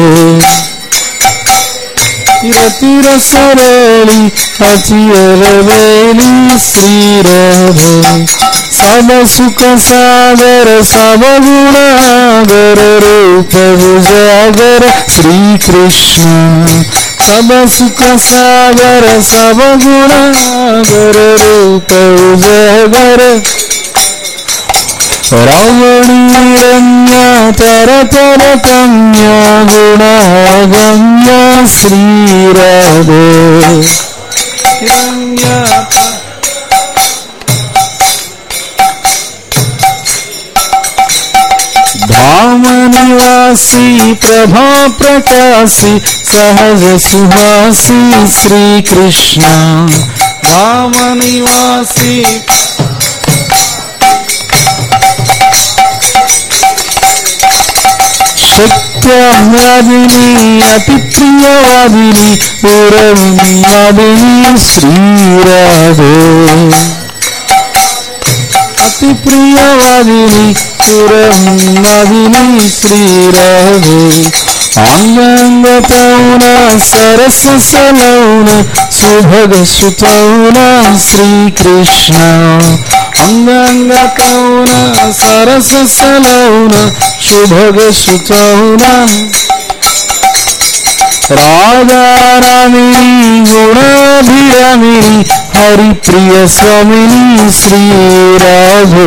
रतिर सरेली अति अलगेली श्री राधे सब सुख सागर सब गुणागर रूप उजागर श्री कृष्ण सब सुख सागर सब गुणागर रूप उजागर रावणी रम्या तर तर कन्या गुणागम्या श्री राधे रम्या धाम निवासी प्रभा प्रकाशी सहज सुहासी श्री कृष्ण धाम निवासी सत्यवादिनी अति प्रियवादिनी पूर्ववादिनी श्री राधे अति प्रियवादिनी पूर्ववादिनी श्री राधे अंगांग पाहुना सरस सलवना सुभग सुतवना श्री कृष्ण अंगांग पाहुना सरस सलवना सुभग सुतवना राधा रामिनी गुणाभिरामिनी हरिप्रिय स्वामिनी श्री राधे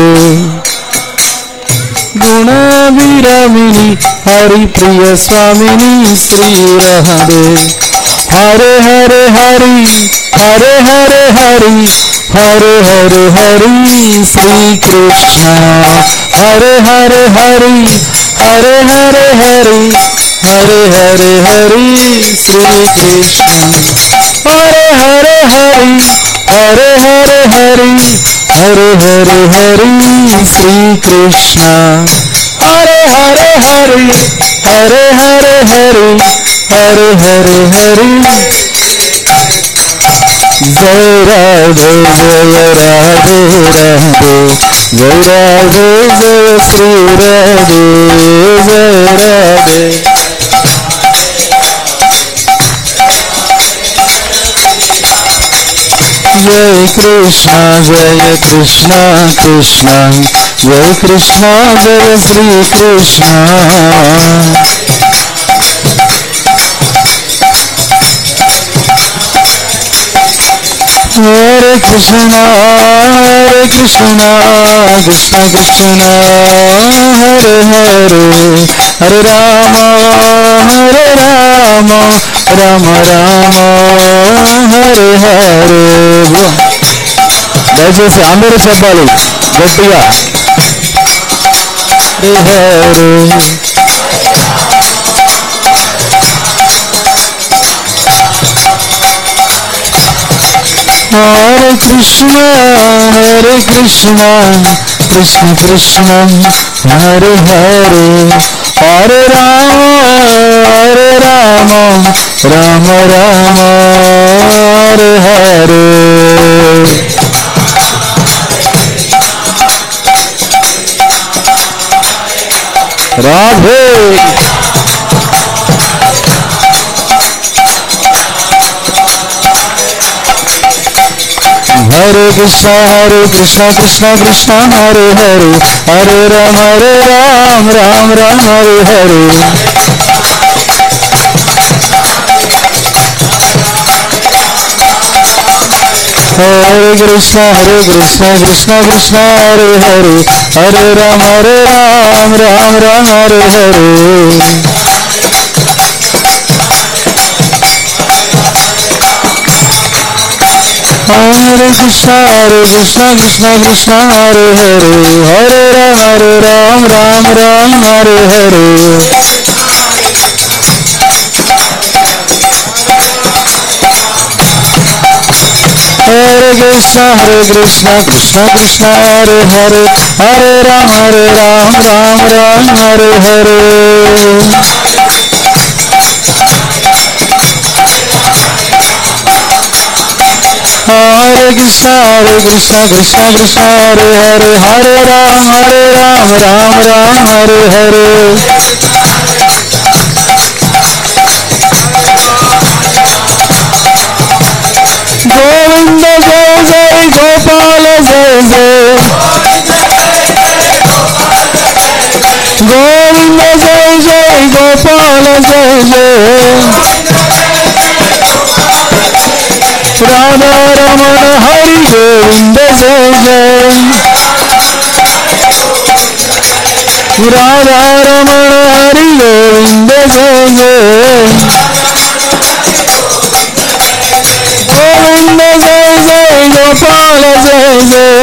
गुणाभिरामिनी हरिप्रिय स्वामिनी श्री राधे हरे हरे हरि हरे हरे हरि हरे हरे हरि श्री कृष्ण हरे हरे हरि हरे हरे हरि हरे हरे हरि श्री कृष्ण हरे हरे हरि हरे हरे हरि हरे हरे हरि श्री कृष्ण हरे हरे हरि हरे हरे हरि हरे हरे हरि जय राधे जय राधे राधे जय राधे जय श्री राधे जय राधे जय कृष्णा जय कृष्णा कृष्णा जय कृष्णा जय श्री कृष्णा हरे कृष्णा हरे कृष्णा कृष्णा कृष्णा हरे हरे हरे राम हरे राम राम राम हरे हरे దయచేసి అందరూ చెప్పాలి గట్టిగా హరే హరే हरे कृष्ण हरे कृष्ण कृष्ण कृष्ण हरे हरे हरे राम हरे राम राम राम हरे हरे राधे हरे कृष्णा हरे कृष्णा कृष्णा कृष्णा हरे हरे हरे राम हरे राम राम राम हरे हरे हरे कृष्णा हरे कृष्णा कृष्णा कृष्णा हरे हरे हरे राम हरे राम राम राम हरे हरे हरे कृष्णा हरे कृष्णा कृष्णा कृष्णा हरे हरे हरे राम हरे राम राम राम हरे हरे हरे कृष्णा हरे कृष्णा कृष्णा कृष्णा हरे हरे हरे राम हरे राम राम राम हरे हरे हरे कृष्णा हरे कृष्णा कृष्णा कृष्णा हरे हरे हरे राम हरे राम राम राम हरे हरे गोविंद जय जय गोपाल जय जय गोविंद जय जय गोपाल जय जय राधा रमण हरि गोविंद जय जय राधा रमण हरि गोविंद जय जय गोविंद जय जय गोपाल जय जय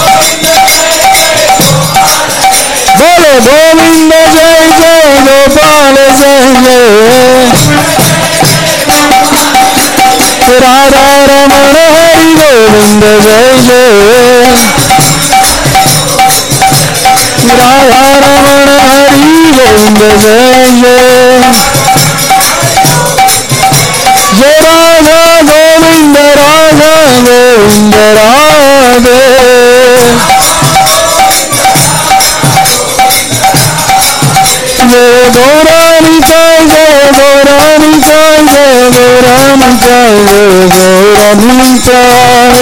बोलो गोविंद जय जय गोपाल जय जय राधा रमण हरि गोविंद जय जय राधा रमण हरि गोविंद जय जय जय राधा गोविंद राधा गोविंद राधे जय गौरानिताय जय गौरानिताय जय गौरानिताय जय गौरानिताय।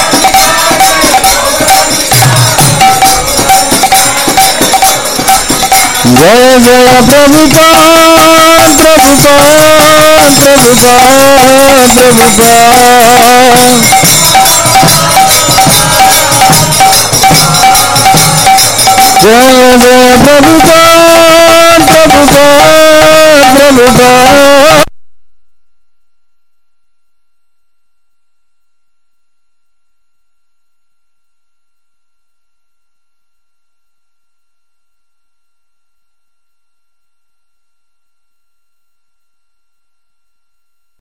जय जय प्रभुपाद प्रभुपाद प्रभुपाद प्रभुपाद। जय जय प्रभुपाद